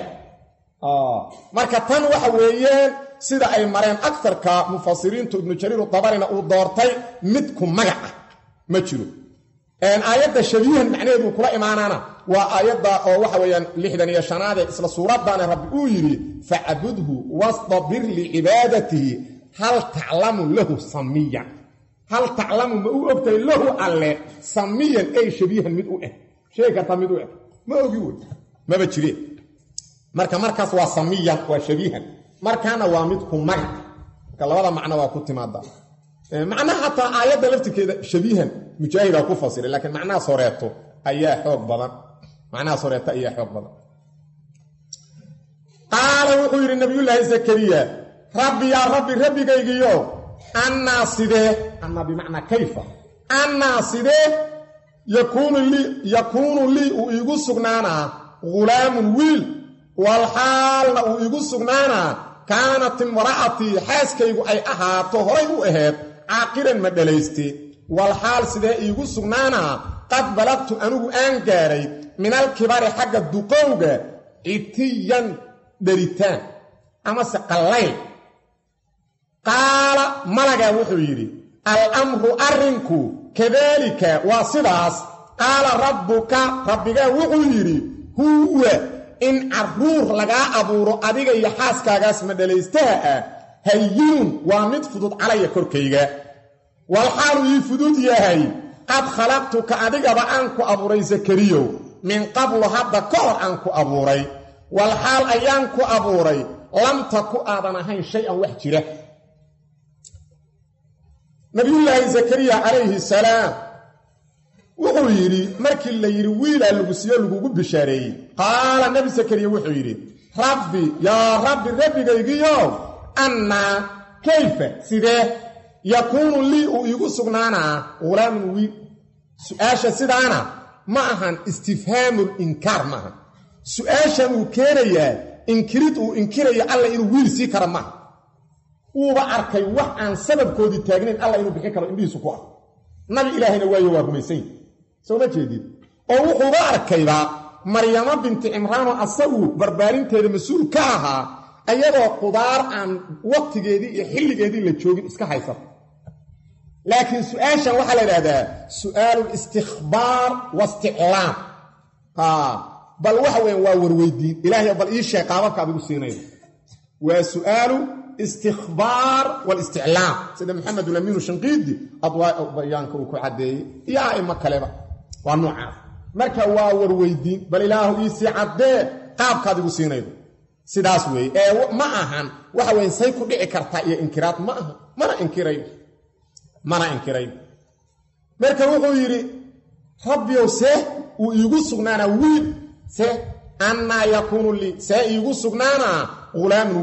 ah marka tan waxa weeyeen sida ay mareen aktarka mufassiriintu ibn jarir at-tabarina uu doortay mid ku magac ma jiro een aayada shabiihan macnaheedu kula imaanana waa aayada oo waxa weeyaan lixdan iyo shanaad ee isla suuradana rabbi uu yiri fa'budhu wastabir li'ibadatihi hal ta'lamu lahu samiyan hal ta'lamu ma uu ogtay lahu alle samiyan ay shabiihan mid u eh sheega tamid u eh ma ogi way ma ba jire marka markaas waa samiyan waa shabiihan markaana waa mid ku magac marka labada macno waa ku timaada macnaha hatta aayada laftigeeda shabiihan mujaahid ku fasiray laakiin macnaha soreeto ayaa xoog badan macnaha soreeto ayaa xoog badan qaala wuxuu yiri nabiyullaahi zakariya rabbi ya rabbi rabbigaygiyo anna sidee anna bimacna kayfa anna sidee yakunu li yakunu li u igu sugnaana ghulaamun wiil wal haalna u igu sugnaana kaanat imraati xaaskaygu ay ahaato horay u aheed aaqiran ma dhalaysti wal haal sidee igu sugnaana qad balagtu anugu aan gaaray min al kibari xagga duqowga itiyan daritaan ama saqalay qaala malaga wuxuu yiri al amru arinku kadalika wa sidaas qaala rabbuka rabbiga wuxuu yiri huwa in arruur laga abuuro adiga iyo xaaskaagaas ma dhalaystaha hayyun waa mid fudud calaya korkayga wal xaalu fudud yahay qad khalaqtuka adiga ba aan ku abuuray zakariyo min qabl hadda koor aan ku abuuray wal xaal ayaan ku abuuray lam taku aadan ahayn shay'an wax jira nabiyullaahi zakariya alayhi salaam wuxuu yiri markii la yiri wiila lagu siyo lagu bishaareeyay qaala nabi zakariya wuxuu yiri rabbi ya rabbi rabbigaygiyo anna kayfa sidee yakunu li u igu sugnaana ghulaamun wiil su'aasha sidaana ma ahan istifhaamul inkar ma ahan su'aasha uu keenaya inkirid uu inkiraya alla inuu wiil sii kara ma uu ba arkay wax aan sababkoodi taagnayn alla inuu bixi karo indhiisu ku ah nabi ilaahina waayo waa rumaysay soo ma jeedid oo wuxuu ba arkayba maryama binti imraan asagu barbaarinteeda mas'uul ka ahaa ayadoo qudaar aan waqtigeedii iyo xilligeedii la joogin iska haysan laakiin su'aasha waxa la yiraahdaa su'aalul istikhbaar wa isti'laam ha bal waxa weyn waa warweydiin ilaahay bal ii sheeg qaabka aad ugu siinaydo waa su'aalu istikhbaar wal isti'laam sida maxamed al-amin shanqidi adwaa bayaanka uu ku cadeeyay iyo ayma kaleba waa nooca marka waa warweydiin bal ilaahu ii si cadee qaabka aad ugu siinaydo sidaas weey ee ma ahan waxa weyn say ku dhici kartaa iyo inkiraad ma aha mana inkiray mana inkiray marka wuxuu yiri rabbi ose uu igu sugnaana wiil se anna yakunu li sa igu sugnaana ghulaamun wiil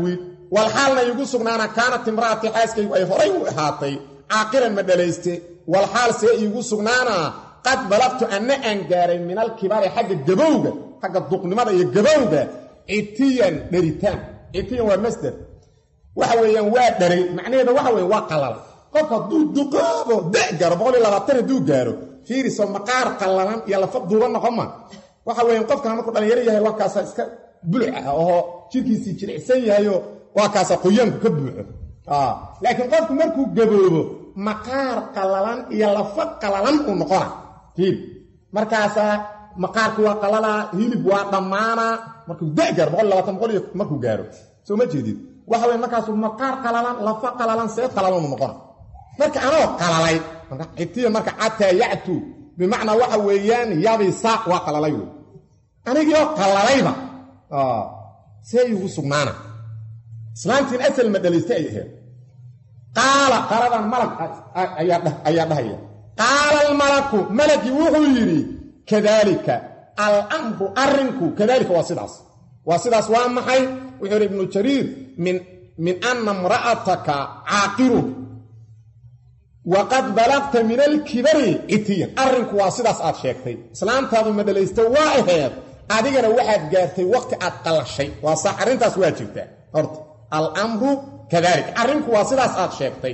walxaalna iigu sugnaana kaanat imra'ati xaaskaygu ay horay u ahaatay caaqiran ma dhalayste walxaal see iigu sugnaana qad balaqtu anna aan gaaray min alkibari xagga gabowga xagga duqnimada iyo gabowga citiyan dheritaan citiyan waa masder waxa weeyaan waa dharay macnaheeda waxa weeye waa qalal qofka hadduu duqaabo da gaaro boqol iyo labaatan hadduu gaaro fiiriso maqaar qallalan iyo lafa duuban noqon ma waxa weeyaan qofkan markuu dhalinyaro yahay waa kaasa iska buluc ah oo jirkiisii jilicsan yahayo waa kaasa qoyaanku ka buuxo laakiin qofku markuu gaboobo maqaar qallalan iyo lafa qallalan uu noqona fiir markaasaa maqaarku waa qalala hilib waa dhammaana markuu da gaaro boqol iyo labaatan boqol iyo markuu gaaro soo ma jeedid waxa weeye markaasuu maqaar qalalan lafa qalalan see qalalan noqon marka anoo qalalay marka citiya marka ataa ya'tu bimacna waxa weeyaan yabisa waa qalalay anigoo qalalayba ah see yugu sugnaana islaantiin asal madalista ay ahayd qaala qaraban malak ayaa ayaa dhahaya qaala al malaku malaki wuxuu yiri kadalika al amru arinku kadalika wasidas wasidas waa maxay wuxuu ibn jarir min min anna imra'ataka aaqiru wa qad balagta min al-kibri itiyan arinku waa sidaas aad sheegtay islaantaadu madaleysta waa aheed adigana waxaad gaartay waqti aad qalashay waa sax arintaas waa jirtaa horta al-amru kadalik arinku waa sidaas aad sheegtay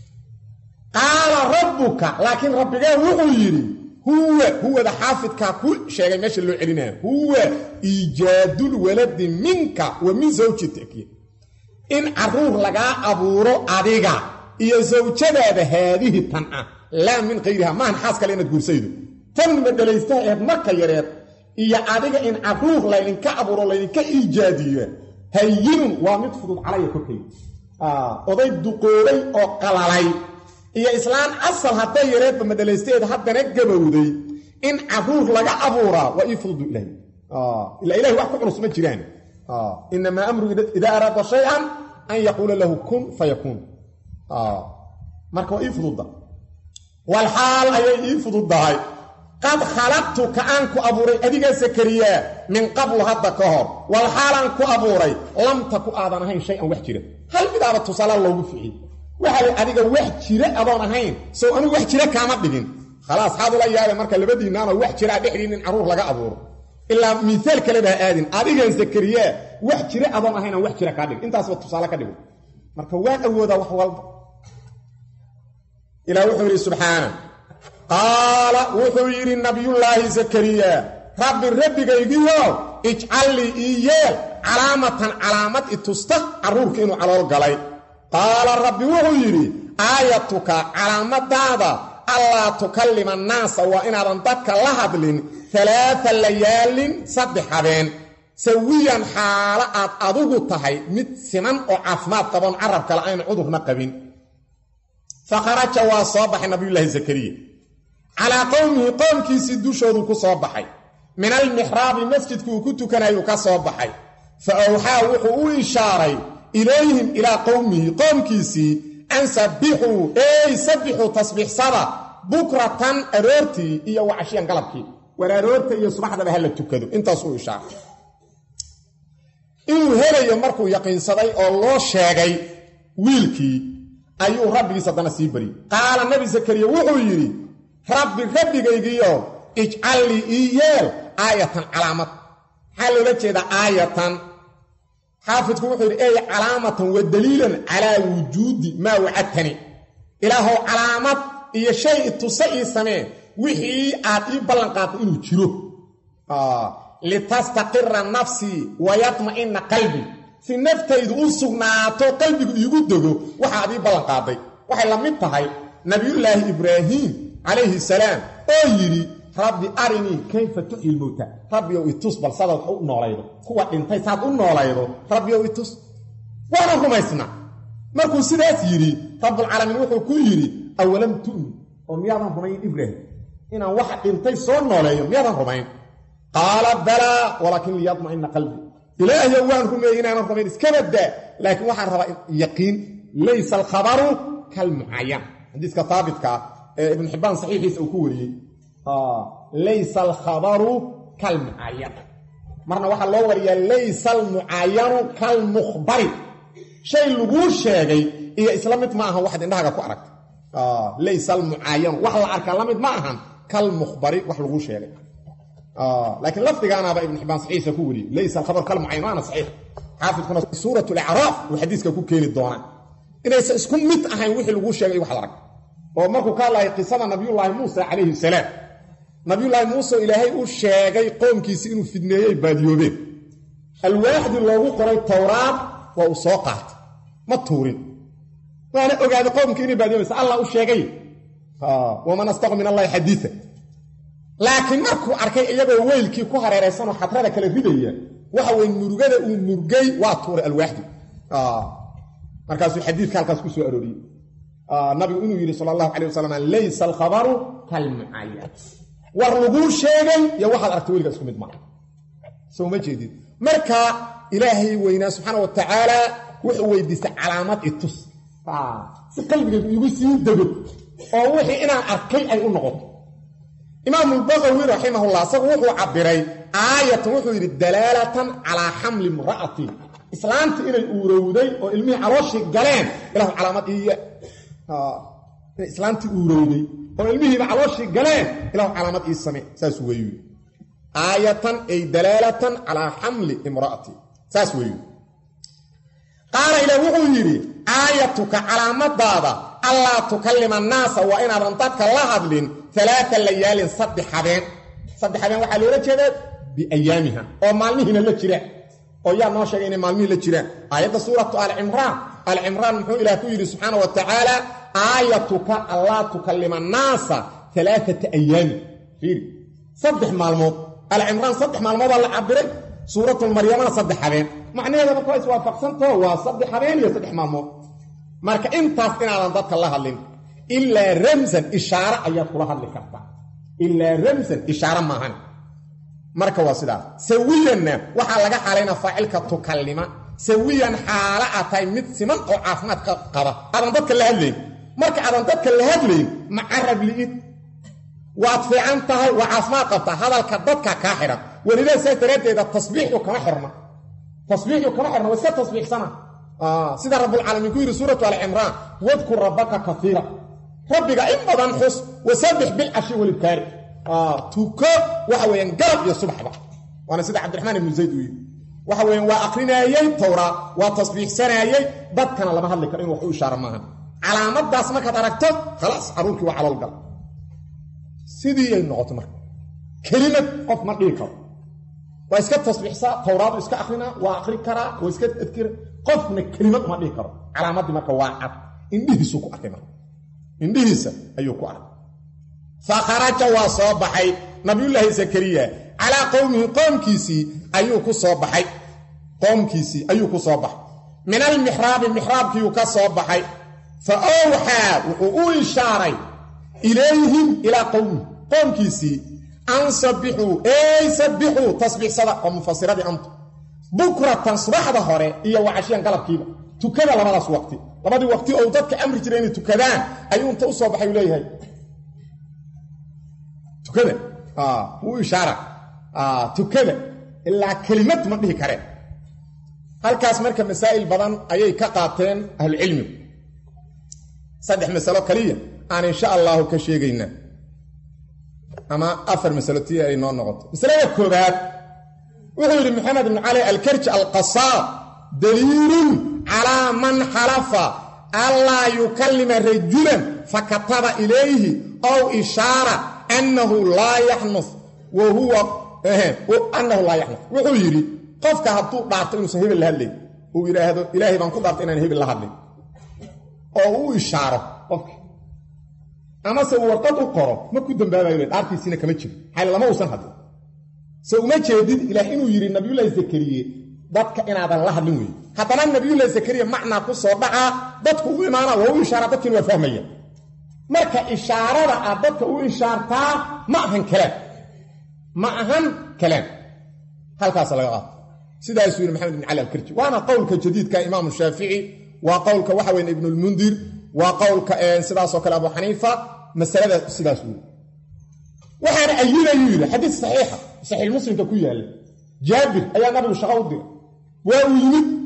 qaala rabbuka laakiin rabbigaa wuxuu yiri huwa huwa da xaafidka ku sheegay meesha loo celinayo huwa ijaadul waladi minka wa min zawjatika in aruur laga abuuro adiga iyo zawjadaada haadihi tan ah la min qeyriha maan xaas kale inaad guursaydo tan madaleysta ee marka yareed iyo adiga in aruur la idinka abuuro la idinka ijaadiyo hayyin waa mid fudud calaya korkay ah oday duqooray oo qalalay iyo islaan asal haday yareedba madaleysteed haddana gabowday in aruur laga abuuraa waa ifudud ilaahay ah ila ilaahay wax ku culus ma jiraan ah inma amru idha arada shay'an an yaqula lahu kun fayakun ah marka waa ifudud wal hal ay ifududahay qad khalaqtuka an ku abuuray adiga sakariya min qabl hadda ka hor wal halan ku abuuray lam taku aadan ahayn shay an wax jira hal bidaaba tusala loogu fiicay waxa adiga wax jira adoon ahayn soo anu wax jira kaama dhigin khalaas haadu la yaabay marka labadiinaana wax jira dhixriin in aruur laga abuuro illa misaal kale baa aadin adiga zakariya wax jira adoon ahayn wax jira ka dhig intaas waa tusaale ka dhigo marka waan awooda wax walba ila wuxuu yiri subhana qala wuxuu yiri nabiyullaahi zakariya rabbi rabbigaygiyo ij'alli iyal calaamatan calaamat itusta aruurka inuu calool galay قال ربي وحيري آياتك علامتاذا ألا تكلم الناس وإن أرنتك لهدلين ثلاث ليال صدحبين سويا حالات أدوه تهي مت سنان وعفمات طبعا عربك لأين عضو نقبين فخرج وصابح نبي الله زكريا على قومه قوم كيسي دوشوذك صابحي من المحراب مسجد كوكتو كان يوكا صابحي فأوحى وحو إشاري إليهم إلى قومه قوم كيسي أن سبحوا أي سبحوا تصبيح صدا بكرة أرورتي إيا وعشيان قلبكي ورارورتي إيا صباح دا بهلا تكدو انت سوء شعر إنه هلا يمركو يقين صداي الله شاقي ويلكي أيو ربي صدنا سيبري قال النبي زكريا وحيري ربي ربي قيقيو اجعل لي إيال آية علامة حالو لكي دا آية حافظكم وحير اي علامة ودليلا على وجود ما وعدتني إلهو علامة إيا شيء تصيء سمين وحي آتي بلنقات إنو تشيرو آه. لتستقر نفسي ويطمئن قلبي في نفتي إذا أسقناتو قلبي يقودو وحي آتي بلنقاتي وحي لمتهي نبي الله إبراهيم عليه السلام أيري ربي أرني كيف تحيي الموتى ربي يويتوس بالصلاة أو نولايدو كوا انتي ساد أو نولايدو ربي يويتوس وانا كما يسمع مركو سيدات يري رب العالمين وحو كو يري أولم تؤمن ومياضا رمين إبراهيم إنا واحد انتي صور نولايدو مياضا رمين قال بلا ولكن ليطمئن قلبي إلهي وان رمين أنا رمين اسكبت لكن واحد ربا يقين ليس الخبر كالمعين حديث كثابت ابن حبان صحيح يسأكوري آه. ليس الخبر كالمعين مرنا waxa loo wariyaa ليس المعين كالمخبر shay lagu sheegay iyo isla mid ma aha wax indhaha ku aragta ah laysa al muayyan wax la arka la mid ma ahan kal mukhbari wax lagu sheegay ah laakiin lafdigaana ba ibn hibban saxiixa ku wari laysa al khabar kal muayyan ana saxiix xaafidkuna suuratul a'raaf wa xadiiska ku keeni doona inaysa isku mid ahayn wixii lagu sheegay wax la arag oo markuu ka laay qisada nabiyullaahi muusa calayhi salaam nabiyullaahi muusa ilaahay uu sheegay qoomkiisa inuu fidneeyay baadiyoobeen alwaahid loogu qoray tawraat waa uu soo qaatay ma tuurin waana ogaaday qoomkii inay baadiyoobeen allah uu sheegay ha wama nastaqu min allahi haditha laakiin markuu arkay iyagoo weylkii ku hareeraysan oo xadrada kala ridaya waxa weyn murugada uu murgay waa tuuray alwaahid ah markaasuu xadiidka halkaas ku soo arooriyay nabigu inuu yiri sallallahu alayhi wasallam laysa al khabaru kal muayyan war lagu sheegay ya waxa aragtay weliga isku mid ma soo ma jeedid marka ilaahay weyna subhanahu wa ta'ala wuxuu weydiistay calaamad itus ah si qalbiga igu sii dago oo wixii inaan arkay ay u noqoto imaam al-Baghawi rahimahullah sagu wuxuu cabiray aayatan wuxuu yiri dalalatan ala hamli imra'ati islaamti inay uurowday oo ilmihi calooshi galeen ilaahu calaamad iyo ah islaamti uurowday oo ilmihi calooshi galeen ilaahu calaamad ii samee saas weeyo aayatan ay dalalatan ala hamli imra'ati saas weeyo qaala ila wuxuu yiri aayatuka calaamadaada alla tukallima an-naas wa ina rantaka la hadlin thalatha layaalin saddex habeen saddex habeen waxa loo jeedaa bi ayaamiha oo maalmihiina la jira oo yaa noo sheegay in maalmihi la jira aayada suuratu al-imran al-imran muxuu ilaahay ku yiri subhanahu wa ta'ala aayatuka alla tukallima an-naas thalathata ayaam fiir saddex maalmood al-imran saddex maalmood la cabiray suuratu maryam saddex habeen macnaheedu markaa is waafaqsanto waa saddex habeen iyo saddex maalmood marka intaas inaadan dadka la hadlin illa ramzan ishaara ayaa kula hadli karta illa ramzan ishaara maahan marka waa sidaas sawiyan waxa laga xalayna faa'ilka tukallima sawiyan xaala atay mid siman oo caafimaad ka qaba adan dadka la hadlay marka adan dadka la hadlay ma arab liid waad fiican tahay waa caafimaad qabta hadalka dadka ka xiran waliba saytareedeeda tasbiixu kama xirna tasbiixu kama xirna waa iska tasbiixsana ah sida rabbul alamin ku yiri suuratu al-imran wadhkur rabbaka kathira rabbiga in badan xus wasabbih bil ashi wal ibkar ah tuko waxa weeyaan galab iyo subaxba waana sida abdurrahman ibn zayd uu waxa weeyaan waa aqrinayay tawraat waa tasbiixsanayay dadkana lama hadli karo inuu wax u ishaaro maahan calaamadaas marka aragto خلاص xaruurkii waa calool gal sidii ay noqoto marka kelimad qof ma dhigi karo waa iska tasbiixsa tawraat iska aqrina waa aqri kara waa iska adkir qofna kelimad ma dhigi karo calaamadii marka waa cad indhihiisu ku arkay marka indhihiisa ayuu ku arkay fa kharaja wa soo baxay nabiyullaahi zakariya ala qawmihi qawmkiisi ayuu ku soo baxay qawmkiisi ayuu ku soo baxay min al mihrab mihrabkii ka soo baxay fa awha wa isharay ilayhim ila qawmi qawmkiisi an sabbihu ay sabbihu tasbih sada wa mufassirati ant bukratan subaxda hore iyo waashiyan galabkiiba tukada labadaas waqti labadii waqti oo dadka amri jireen inay tukadaan ayuu inta u soo baxay leeyahay tukada ah uu ishaara ah tukada illa kalimad ma dhihi kare halkaas marka masaa'il badan ayay ka qaateen ahli cilmi saddex mas'alo kaliya aan insha Allah ka sheegayna ama afar mas'alati ay noo noqoto masalada koobaad wuxuu yiri maxamed ibn ali al-karj al-qassab dalilun ala man halafa alla yukallima rajulan fakataba ilayhi aw ishara annahu la yahnus wa huwa eh annahu la yahnus wuxuu yiri qofka haduu dhaarto inuu hebel la hadlay uu yiraahdo ilaahi baan ku dhaartay inaan hebel la hadlay oo uu ishaaro qofka ama se warqad u qoro ma ku dambaabayo dhaartiisina kama jiro xal lama uusan hadlin soo uma jeedid ilaahi inuu yiri nabiyullaahi zakariya dadka inaadan la hadlin weey haddana nabiyullaahi zakariya macna ku soo dhaca dadku u imaana waa u ishaara dadkii waa fahmaya marka ishaarada aad dadka u ishaartaa ma ahan kalaam ma ahan kalaam halkaas laga qaato sidaas yiri maxamed ibn ali al-karji waana qowlka jadiidka imaam shaafici waa qowlka waxa weyn ibn al-mundir waa qowlka ee sidaas oo kale abu xaniifa masalada sidaas uu waxaan ayinayu yiri xadiis saxiixa sahih muslimka ku yaala jaabir ayaa nabigu shaqo u diray waa uu yimid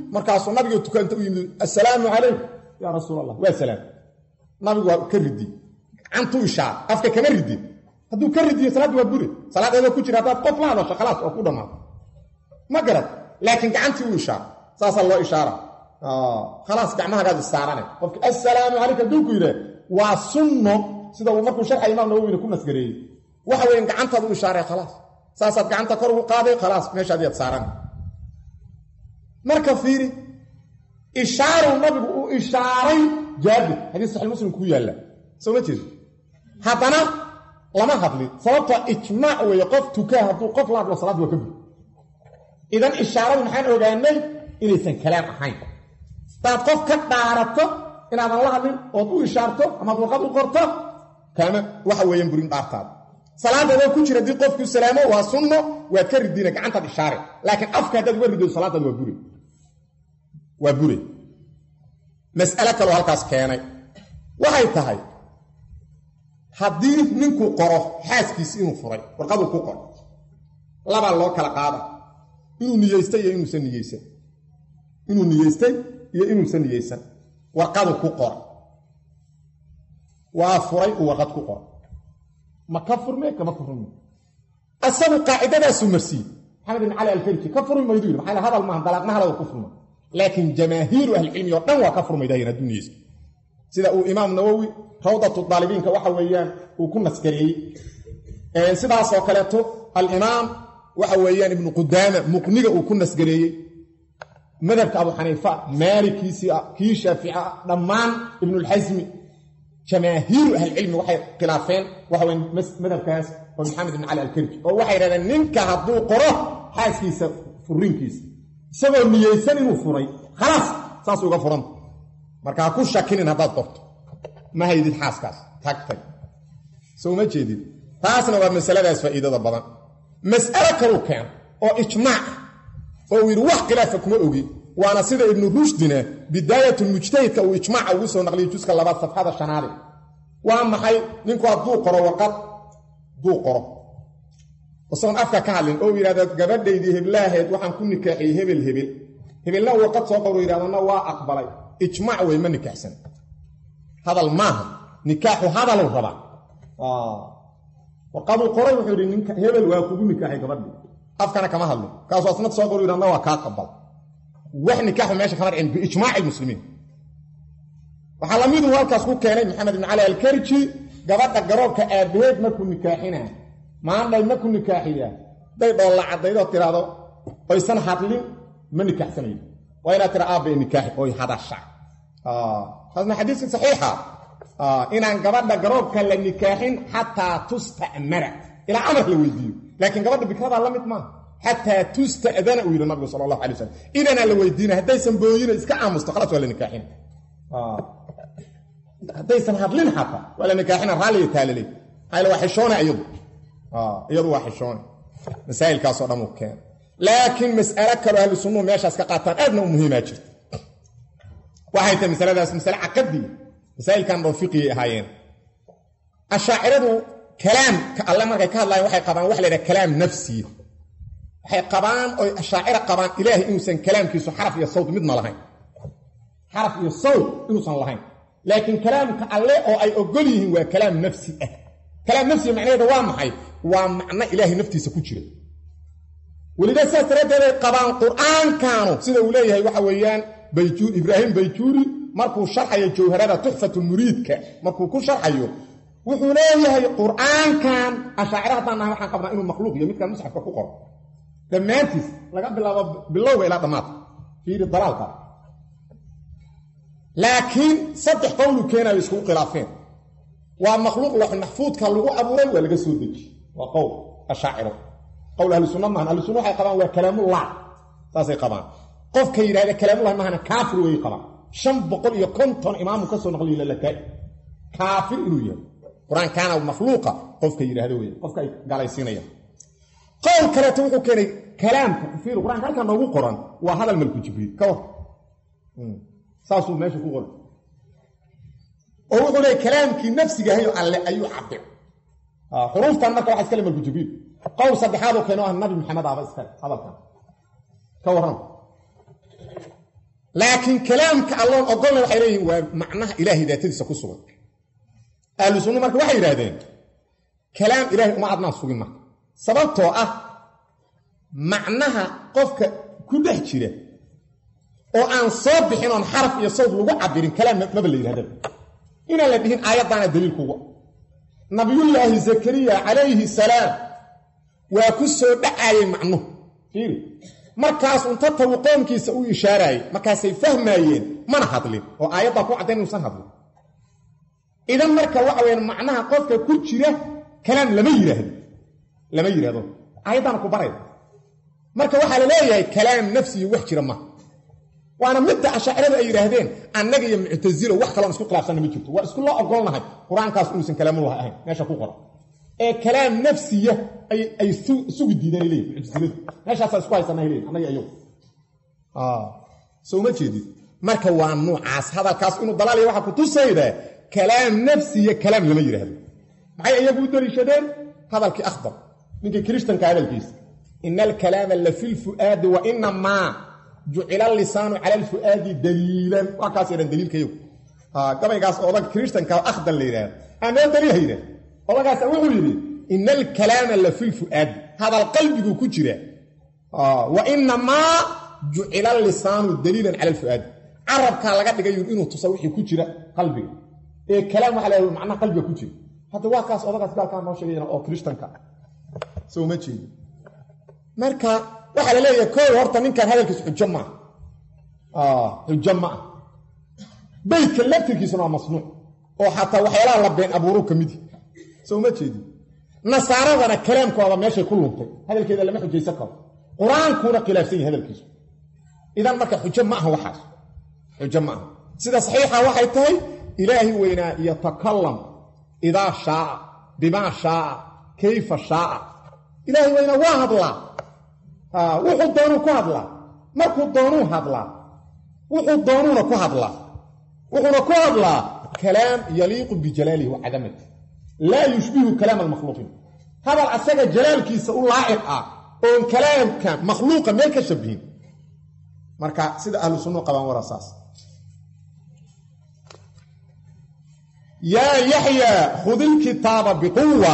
markaasuu nabiga tukanta u yimid assalaamu calaykum yaa rasuul allah waa salaam nabigu waa ka ridi gacantuu ishaar afka kama ridi hadduu ka ridiyo salaadda waa bure salaadeeda ku jira haddaad qof la hadasho khalaas oo ku dhammaado ma garad laakiin gacantii u ishaar saasaa loo ishaara khalaas gacmahagaad issaarane qofki assalaamu calaykum hadduu ku yidhaah waa sunno sida uu markuu sharxa imaam nawowina ku nasgareeyey waxa weeyaan gacantaad u ishaaray khalaas saasaad gacanta kor ugu qaaday khalaas meeshaadiyaad saaran marka fiiri ishaaru nabigu uu ishaaray jaabir xadiis saxiix muslim ku yaalla soo ma jeedo haddana lama hadli sababta ijmaac weeye qof tukaa hadduu qof la hadlo salaad waa ka buri idan ishaaradu maxaan ogaanay inaysan kalaam ahayn hadaad qof ka dhaarato inaadan la hadlin ood u ishaarto amaad warqad u qorto kaama waxa weeyaan burin dhaartaada salaadada ku jira haddii qofku salaamo waa sunno waa ka ridina gacantaad ishaare laakiin afka haddaad uga rido salaadaada waa bure waa bure mas'alo kaloo halkaas keenay waxay tahay haddii ninku qoro xaaskiisi inuu furay warqaduu ku qoro labaa loo kala qaada inuu niyeystay iyo inuusan niyeysan inuu niyeystay iyo inuusan niyeysan warqaduu ku qoro waa furay uu warqad ku qoro ma ka furme kama furme asagu qaacidadaasuu marsiiyey maxamed ibn cali alfarji ka furmi maydu yidhi maxaa hadal maahan dalaaqna hadal ku furma laakiin jamaahiiru ahlicilmi oo dhan waa ka furmaydaayeen hadduu niyeysto sida uu imaam nawowi rawdatu daalibiinka waxa weeyaan uu ku nasgareeyey sidaasoo kaleeto alimaam waxa weeyaan ibnu qudaama muqniga uu ku nasgareeyey madhabka abu xaniifa maalikiisii ah kii shaafici ah dhammaan ibnulxasmi jamaahiiru ahlicilmi waxay khilaafeen waxa weyn madhabkaas oo maxamed ibn cali alkarji oo waxay yidhahdeen ninka hadduu qoro xaaskiisa furinkiisa isagoo niyeysan inuu furay khalaas saas uga furanta marka ha ku shakinin haddaad qorto ma haydid xaaskaas tagtay soo ma jeedid taasna waa masaladaas faa'iidada badan mas'alo kaluu keena oo ijmaac oo uu yidhi wax khilaafa kuma ogi waana sida ibnu rushdina bidaayatulmujtahidka uu ijmaaca ugu soo naqliyey juska labaad safxada shanaade waa maxay ninku hadduu qoro warqad hadduu qoro isagoon afka ka hadlin oo yidhahda gabadhaydii heblaaheed waxaan ku nikaaxiyey hebel hebel hebelna warqad soo qoro yidhahdana waa aqbalay ijmaac wey ma nikaaxsan hadal maaha nikaaxu hadaluu rabaa warqaduu qoray wuxuu yidhi ninka hebel waa kugu nikaaxay gabadhii afkana kama hadlin kaasuu asnad soo qoro yidhahna waa kaa qabal wax nikaaxu meesha kama dhicin biijmaaci lmuslimiin waxaa lamiduu halkaas ku keenay maxamed ibn cali alkarji gabadha garoobka aabaheed markuu nikaaxinaa maandhay markuu nikaaxiyaa day dhoolla caddaydoo tiraahdo oysan hadlin ma nikaaxsanayo waa inaad tira aabba nikaaxi oy hadasha taasna xadiiskii saxiixa inaan gabadha garoobka la nikaaxin xataa tusta'mara ilaa amar la weydiiyo laakiin gabadha bikradaa la mid maaha xataa tusta'dana uu yidhi nabigu sala allahu alay wasalam idanaa la weydiina haddaysan booyina iska aamusto khalaas waa la nikaaxina haddaysan hadlin xataa waa la nikaaxina raalliga taalaley maxaa waa xishoona iyadu iyadu waa xishoona masaa'ilkaasoo dhan uu keena laakiin mas'alo kaloo ahlu sunnuhu meeshaas ka qaataan aadna u muhiimaa jirta waxay tahay masaladaas masale caqadiya masaa'ilkan dhoo fiqiyay ahaayeen ashaaciradu kalaamka alle markay ka hadlaayeen waxay qabaan wax la yidhaha kalaam nafsiya waxay qabaan oy ashaacira qabaan ilaahay inuusan kalaamkiisu xaraf iyo sawt midna lahayn xaraf iyo sawt inuusan lahayn laakiin kalaamka alle oo ay ogol yihiin waa kalaam nafsi ah kalaam nafsiga macnaheeda waa maxay waa macno ilaahay naftiisa ku jira welidaa sidaas daraaddeeday qabaan qur'aankaanu sida uu leeyahay waxa weeyaan bayjuur ibraahim bayjuuri markuu sharxayo jawharada tuxfatulmuriidka markuu ku sharxayo wuxuu leeyahay qur'aankan ashaacira haddaan nahay waxaan qabnaa inuu makhluuq iyo midkaan musxafka ku qoro dhammaantiis laga bilaabo bilowga ilaa dhammaadka fiiri dalaalka laakiin saddex qowlu keenayo iskugu khilaafeen waa makhluuq looxul maxfuudka lagu abuuray waa laga soo dejiye waa qowl ashaaciro qowl ahlu sunna maahan ahlu sunna waxay qabaan waa kalaamullah saasay qabaan qofka yidhahda kalaamullah maahana kaafir way qabaan shan boqol iyo konton imaamu ka soo naqliyo lalakaai kaafir inuu yahay qur-aankaana makhluuqa qofka yidhaahdo wey qofka ay galaysiinayaan qowl kaleeto wuxuu keenay kalaamka fiir qur-aanka halkaa noogu qoran waa hadal malku jibriil ka war saasuu meesha ku qoran oo wuxuu leeyay kalaamkii nafsigahayo alle ayuu cabir xuruuftan marka waxa iskale malku jibriil qowl saddexaad oo keeno ah nabi maxamed aaba iskale hadalkan ka warran laakiin kalaamka Allah ogolna waxay leeyihiin waa macnaha ilaahay daatadiisa ku sugan ahlu sunna marka waxay yiraahdeen kalaam ilaahay uma adnaa sugin marka sababtoo ah macnaha qofka ku dhex jira oo aan soo bixin on xaraf iyo sawd lagu cabirin kalaam ma bal yiraahdo ina la dhihin aayadana daliilkuga nabiyullaahi zakariya alayhi salaam waa ku soo dhacaayay macnuhu fiiri markaas unta tawqoonkiisa uu ishaaray markaas ay fahmayeen mana hadlin oo aayadda ku cadeyn uu san hadlin idan marka waxa weyn macnaha qofka ku jira kalaam lama yiraahdo lama yiraahdo aayadana ku baray marka waxa la leeyahay kalaam nafsi wax jira ma waana midda ashaacirada ay yiraahdeen annaga iyo mu'tazilo wax kale oo isku khilaafsan ma jirto waa isku loo ogolnahay quraankaas uu san kalaam Allah ahayn meesha ku qoran ee kalaam nafsiya ay ay sugu diidan leeyahay mu'taziladu meeshaas isku haysanay leeyahay annaga ayo ah soo ma jeedid marka waa noocaas hadalkaas inuu dalaaliyo waxa ku tusayda kalaam nafsiya kalaam lama yiraahdo maxay ayagu u daliishadeen hadalkii akhbar ninka kristanka hadalkiisa innal kalaama la fil fuad wa inna ma ju'ila al-lisanu 'ala al-fuadi dalilan wa kaas yaran daliilkayo ha gabaygaas oo dag kristanka akhbar leeyahay ana daliilhayna odagaas wuxuu yiri innal kalaama la fil fuad hada qalbigu ku jira ah wa inna ma ju'ila al-lisanu dalilan 'ala al-fuad arabka laga dhigay inuu tuso wixii ku jira qalbiga ee kalaam waxa la macna qalbiga ku jira hada waa kaas odagaas galka ma sheegayna oo kristanka soo ma jeedo marka waxa la leeyahay koow horta ninkan hadalkiisu xujo ma ah xujo ma baytka laftirkiisuna waa masnuuc oo xataa waxyaalaha la been abuuru kamid soo ma jeedi nasaaradana kalaamkooda meeshay ku luntay hadalkeeda lama xujaysan karo quraankuna khilaafsan yahay hadalkiisu idan marka xujo ma aha waxaas xujo ma aha sida saxiixa waxay tahay ilaahi weynaa iyo takallam idaa shaa bima shaa kayfa shaa ilaahi weynaa waa hadlaa ah wuxuu doonuu ku hadlaa markuu doonuu hadlaa wuxuu doonuuna ku hadlaa wuxuuna ku hadlaa kalaam yaliiqu bijalaalihi wa cadamatihi لا يشبه كلام المخلوقين هذا الأساق جلال كيسا اللائق أون كلام كان مخلوقا ميلك شبهين مركا سيدة أهل السنة قبان ورساس يا يحيى خذ الكتاب بقوة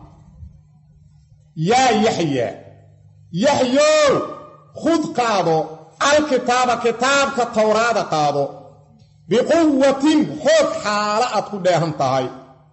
يا يحيى يحيى خذ قاضو الكتاب كتاب كالتوراة قاضو بقوة حق حالة قدهم طهي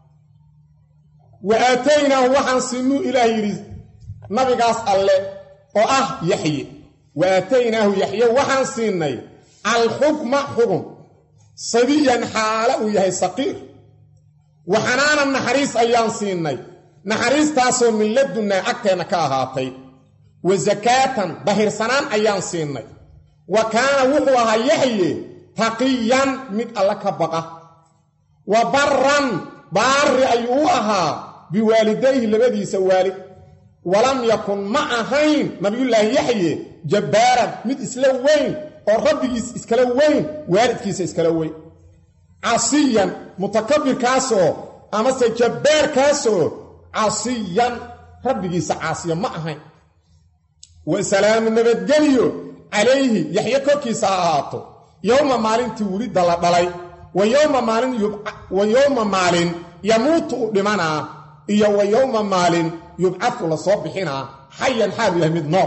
وآتيناه وحن سنو إلهي نبي قاس الله وآه يحيى وآتيناه يحيى وحن سني الحكم حكم صبيا حاله يهي صقير وحنانا نحريس أيان سني نحريس تاسو من لدنا أكتنا كاهاتي وزكاة بهر سنان أيان سني وكان وقوها يحيى تقيا من الله كبقى وبرا بار أيوها بوالديه لبدي سوالي ولم يكن معهين نبي الله يحيى جبارا مد اسلوين او ربي اسكلوين والد كيس اسكلوين عصيا متكبر كاسو اما جبار كاسو عصيا ربي عاصيا معهين وسلام النبي جليو عليه يحيى كوكي ساعاته يوم مالين تولد دلدلي ويوم مالين يبع ويوم مالين يموت لمنا إيا ويوم مالين يبعث لصبحنا حيا حابله من نار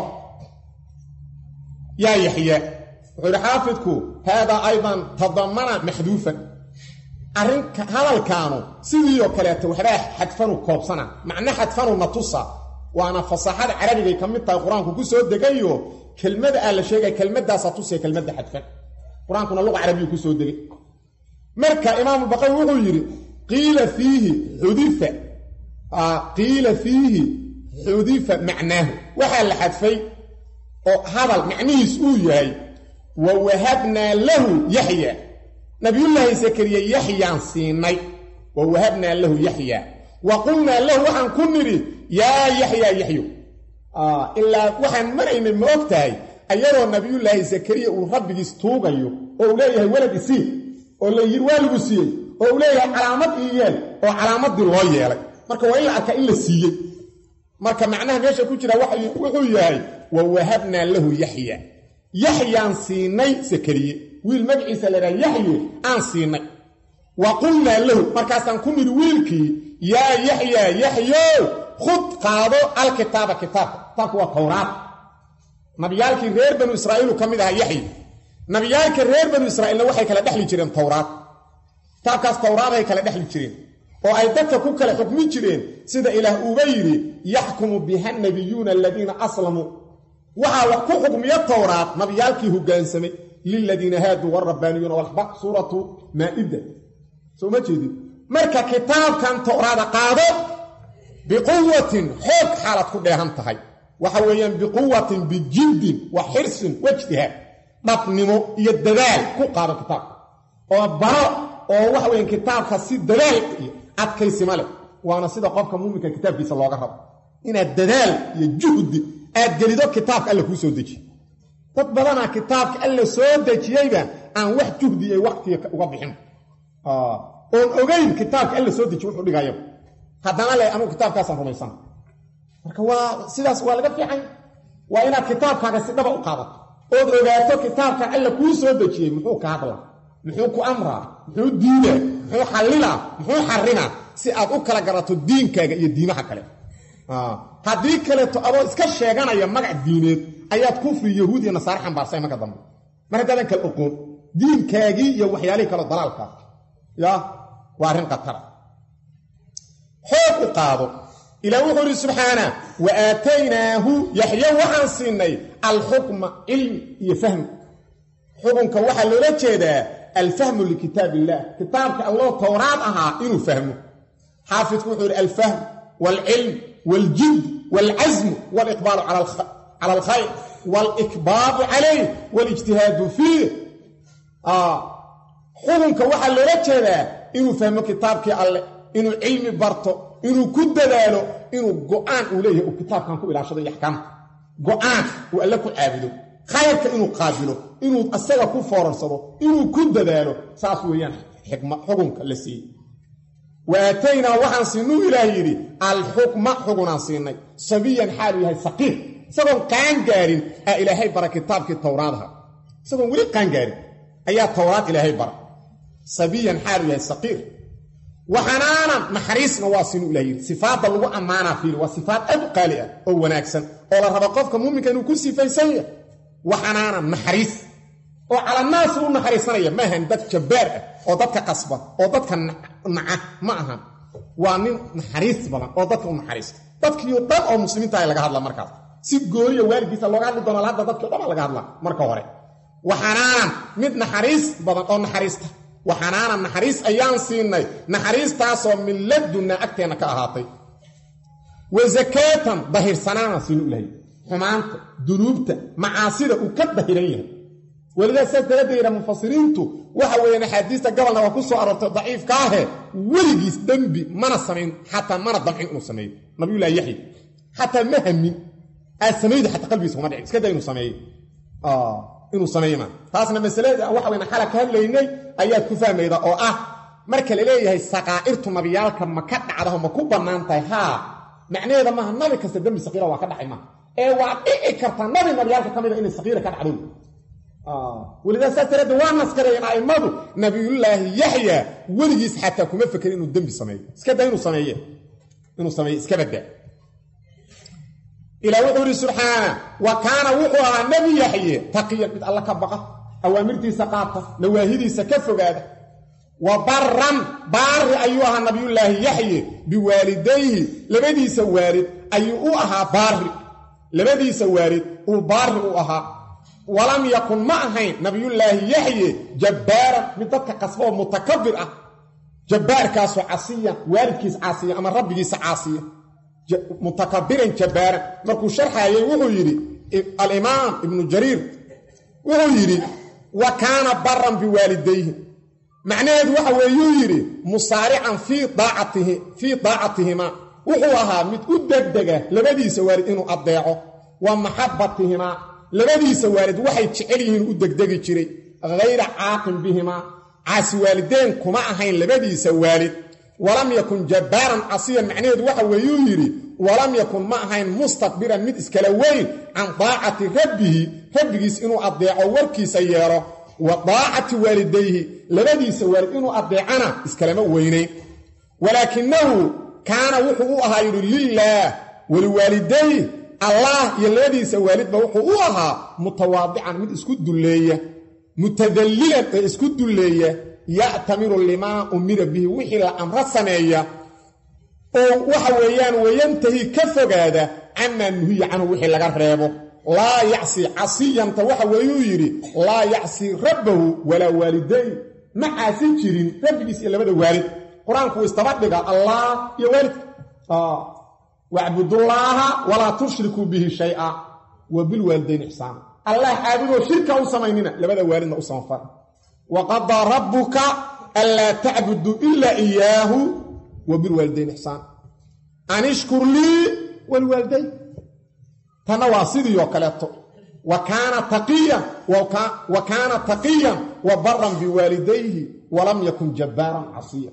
يا يحيى حافظكو هذا أيضا تضمن محذوفا أرنك هذا الكانو سيديو كلاته وحباه حدفنو كوبسنا معنى حدفنو نطوصا وانا فصاحة عربي كميتا القرآن كوكسو دقايو كلمة قال شيء كلمة دا ساتوسي كلمة دا حدفن القرآن كنا لغة عربي كوكسو دقاي مركا إمام البقاوي وحو يري قيل فيه حذيفة آه قيل فيه حذيفة معناه وحال حدفي هذا المعنى سؤولي ووهبنا له يحيى نبي الله زكريا يحيى سيني ووهبنا له يحيى وقلنا له وحن كنري يا يحيى يحيى آه إلا وحن مرين الموقتاي أيضا نبي الله زكريا وربك استوغيو وأوليه ولد سي وأوليه والد سي وأوليه علامات إيال وعلامات دلوية لك marka waa in la arka in la siiyay marka macnaha meesha ku jira wuxuu yahay ووهبنا له يحيى يحيى سيني زكريا wiil magaciisa la yiraahdo yaxye aan siinay wa qulna lahu markaasaan ku niri wiilkii yaa yaxya yaxyo khud qaado alkitaaba kitaabka taku waa tawraat nabiyaalkii reer banu israa'iil kamid ah yaxye nabiyaalka reer banu israa'iilna waxay kala dhaxli jireen tawraat taakaas tawraat ay kala dhaxli jireen oo ay dadka ku kala xukmi jireen sida ilaah uu yiri yaxkumu biha nabiyuna alladina aslamu waxa wax ku xukmiya tawraat nabiyaalkii hogaansamay lilladina hadu warabbaniyuna walahbaq suratu maa'ida soo ma jeedin marka kitaabkan tawraat qaado biquwwatin xoog xaalad ku dheehan tahay waxa weeyaan biquwwatin bijildin wa hirsin wajtiha dhabnimo iyo dadaal ku qaado kitaabka oo baro oo waxa weeyaan kitaabka si dadaal iyo adkaysima leh waana sida qofka muuminka kitaabkiisa looga rabo inaad dadaal iyo juhdi aad gelido kitaabka alla ku soo dejiyo dad badana kitaabka alla soo dejiyayba aan wax juhdi ay waqti uga bixin ah oo ogeyn kitaabka alla soo dejiyo wuxuu dhigayo haddana leh anu kitaabkaasaan rumaysan marka waa sidaas waa laga fiican waa inaad kitaabkaaga si dhaba u qaadato oo ogaato kitaabka alla ku soo dejiyay muxuu ka hadlaa muxuu ku amraa muxuu diidaa muxuu xallilaa muxuu xarrinaa si aad u kala garato diinkaaga iyo diimaha kale ah haddii kale to adoo iska sheeganaya magac diineed ayaad kufri yahuud iyo nasaar xambaarsay marka dambe mar haddaadan kala oqoon diinkaagii iyo waxyaalihii kale dalaalka ya waa arrin qatar xoog u qaado ilaa wuxuu yidhi subxaana wa aataynaahu yaxya waxaan siinay alxukma cilmi iyo fahm xukunka waxaa loola jeedaa alfahmu likitaab illah kitaabka allah tawraat ahaa inuu fahmo xaafidku wuxuu yidhi alfahm waalcilm والجد والعزم والإقبال على الخ... على الخير والإكباب عليه والاجتهاد فيه آه حلنك وحا لولا جيدا إنو فهم كتابك الله إنو علم برطو إنو كد دالو إنو قوان أوليه وكتاب كان كو إلى شضي يحكم قوان وألكو عابدو خيرك إنو قابلو إنو أسيغا كو فورنصدو إنو كد دالو ساسويان حكمة حكمك لسي واتينا وحن سنو إلهي الحكمة حكمنا سنو صبيا حالو يهي سقير سبب كان قارن إلهي برا كتاب كالتوراة سبب ولي كان قارن أيها التوراة إلهي برا صبيا حالو يهي سقير وحنانا محريسنا واسنو إلهي صفات الله أمانا فيه وصفات أبقالئة أو ناكسا أولا ربقوفك مؤمن كانوا كل صفة سيئة وحنانا محريس وعلى الناس هو محريسانية ما هن دادك جبار أو دادك قصبة أو دادك نعه معها ومن محريس بلا أو دادك محريس دادك يوطان أو مسلمين تاي لغا هادلا مركز سيب قوري والبيسا لغا هادلا دونا لهذا دادك يوطان لغا هادلا مركز هوري وحنانا مد نحريس بلا أو نحريس وحنانا نحريس أيان سيني نحريس تاسو من لدنا أكتنا كأهاتي وزكاة ظهير سنانا سينو إلهي حمانت دنوبت معاصرة وكبهرية ولذا سيدنا مفسرينته waxa weeyna xadiista gabalna waa ku soo arortay dhaif ka ah waligiis dambi mana sameyn hatta mana damcin uu sameeyo nabiga ilaahay yaxyi hatta mahmi asmeeyda hatta qalbiisa ma dhicin iska day inuu sameeyo ah inuu sameeyma taasna mas'alada waxa weeyna xala ka hadlaynay ayaad ku fahmayda oo ah marka la leeyahay saqaa'irtu nabiyalka ma ka dhacdo ma ku banaantay ha macnaheedu ma nabi kasta dambi saqiira waa ka dhacay ma ee waa dhici karta nabi nabiyalka kamida in saqiira ka dhacdo آه. ولذا ساترد وانا سكرين عيمادو نبي الله يحيى ولجيس حتى كما فكر إنه الدم بسميه اسكبدا إنه سميه إنه سميه اسكبدا إلى وحور سبحانه وكان وحوها نبي يحيى تقيا من الله كبقى أوامرتي سقاطة نواهدي سكفوا هذا وبرا بار أيها نبي الله يحيى بوالديه لبدي سوارد أيها بار لبدي سوارد وبار أها ولم يكن معه نبي الله يحيى جبارا من ذلك قصبه متكبر جبار كاسو عصية والكيس عصية أما ربكيس عصية متكبرا جبارا مركو شرحة وهو يري الإمام ابن جرير وهو يري وكان برا بوالديه معناه وهو يري مصارعا في طاعته في طاعتهما وهوها متقدقة لبدي سوارد إنه أضيعه ومحبتهما labadiisa waalid waxay jecel yihiin u degdegi jiray غير عاقل بهما عاس والدين كما ahayn labadiisa waalid ولم يكن جبارا عصيا معناه waxa weeyo yiri ولم يكن ما ahayn مستكبرا mid iskala weyn عن طاعه ربه ربgiis inuu adeeco warkiisa yeero وطاعة والديه لبديس والد إنه أطيعنا إسكالما وينين ولكنه كان وحوها لله ولوالديه الله يلبديس والد وحوها متواضعا من اسكد اللية متذللا اسكد اللية يأتمر لما أمر به وحي الأمر السمية وحويان وينتهي كفقادة عما نهي عنه وحي لغربه لا يعصي عصيا توحى ويري لا يعصي ربه ولا والديه ما عاسي جيرين ربيس الا بدا والد قرانك واستبدغ الله يا والد اه واعبدوا الله ولا تشركوا به شيئا وبالوالدين احسانا الله عابدوا شركه وسميننا لبدا والدنا وسمفر وقضى ربك الا تعبدوا الا اياه وبالوالدين احسانا ان اشكر لي والوالدين تنواصيدي وكلته وكان تقيا وكان وكان تقيا وبرا بوالديه ولم يكن جبارا عصيا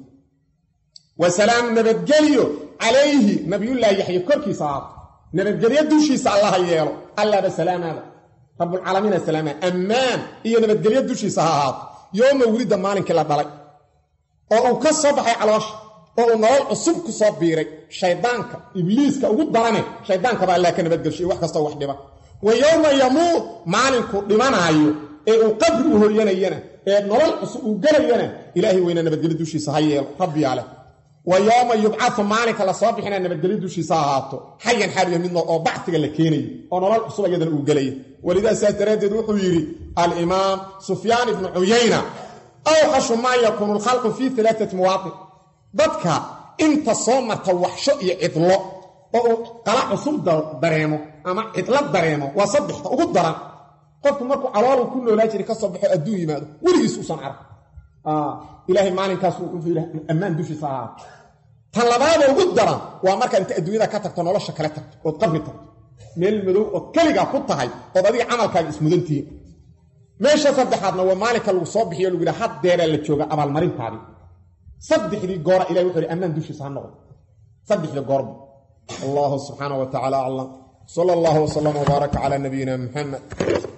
وسلام نبتجليو عليه نبي الله يحيى كركي صار نبتجليو دوشي صلى الله ييلو الله بسلام هذا رب العالمين السلام امان هي نبتجليو دوشي صار يوم ولد مالك لا دلay oo ka soo baxay caloosh oo nool cusub ku soo biiray shaydaanka ibliiska ugu darane shaydaanka baa Allah ka nabad gashay wax kasta wax dhiba wa yawma yamut maalinku dhimanayo ee uu qabri u hoyanayna ee nool cusub u galayna ilaahi weyna nabad gal dushiisa hayeel rabbi ala wa yawma yub'athu maalika la soo bixina nabad gal dushiisa haato hayyan xariyo midna oo bactiga la keenay oo nool cusub ayadana uu galay walida saataradeed wuxuu yiri al imam sufyan ibn uyayna aw khashu ma yakunu al khalqu fi thalathati mawaaqif dadka inta soo marta waxsho iyo cidlo oo qala cusub dareemo ama cidla dareemo waa saddexda ugu daran qofku markuu calool ku noolaa jiray ka soo baxo adduun yimaado waligiis u san arag ah ilaahi maalinkaas uu fiiray amaan dushiisa tan labaad ugu daran waa marka inta adduunyada ka tagto nolosha kala tagto oo qabri tagto meel madow oo kaliga ku tahay oo adiga camalkaaga ismudantii meesha saddexaadna waa maalinka lagu soo bixiyo lagu yiraahdo haddeera la jooga abaal marintaadi صدحني قرأ إلى وحري أمان دوشي صحنه صدح لقرب الله سبحانه وتعالى أعلم صلى الله وسلم وبارك على نبينا محمد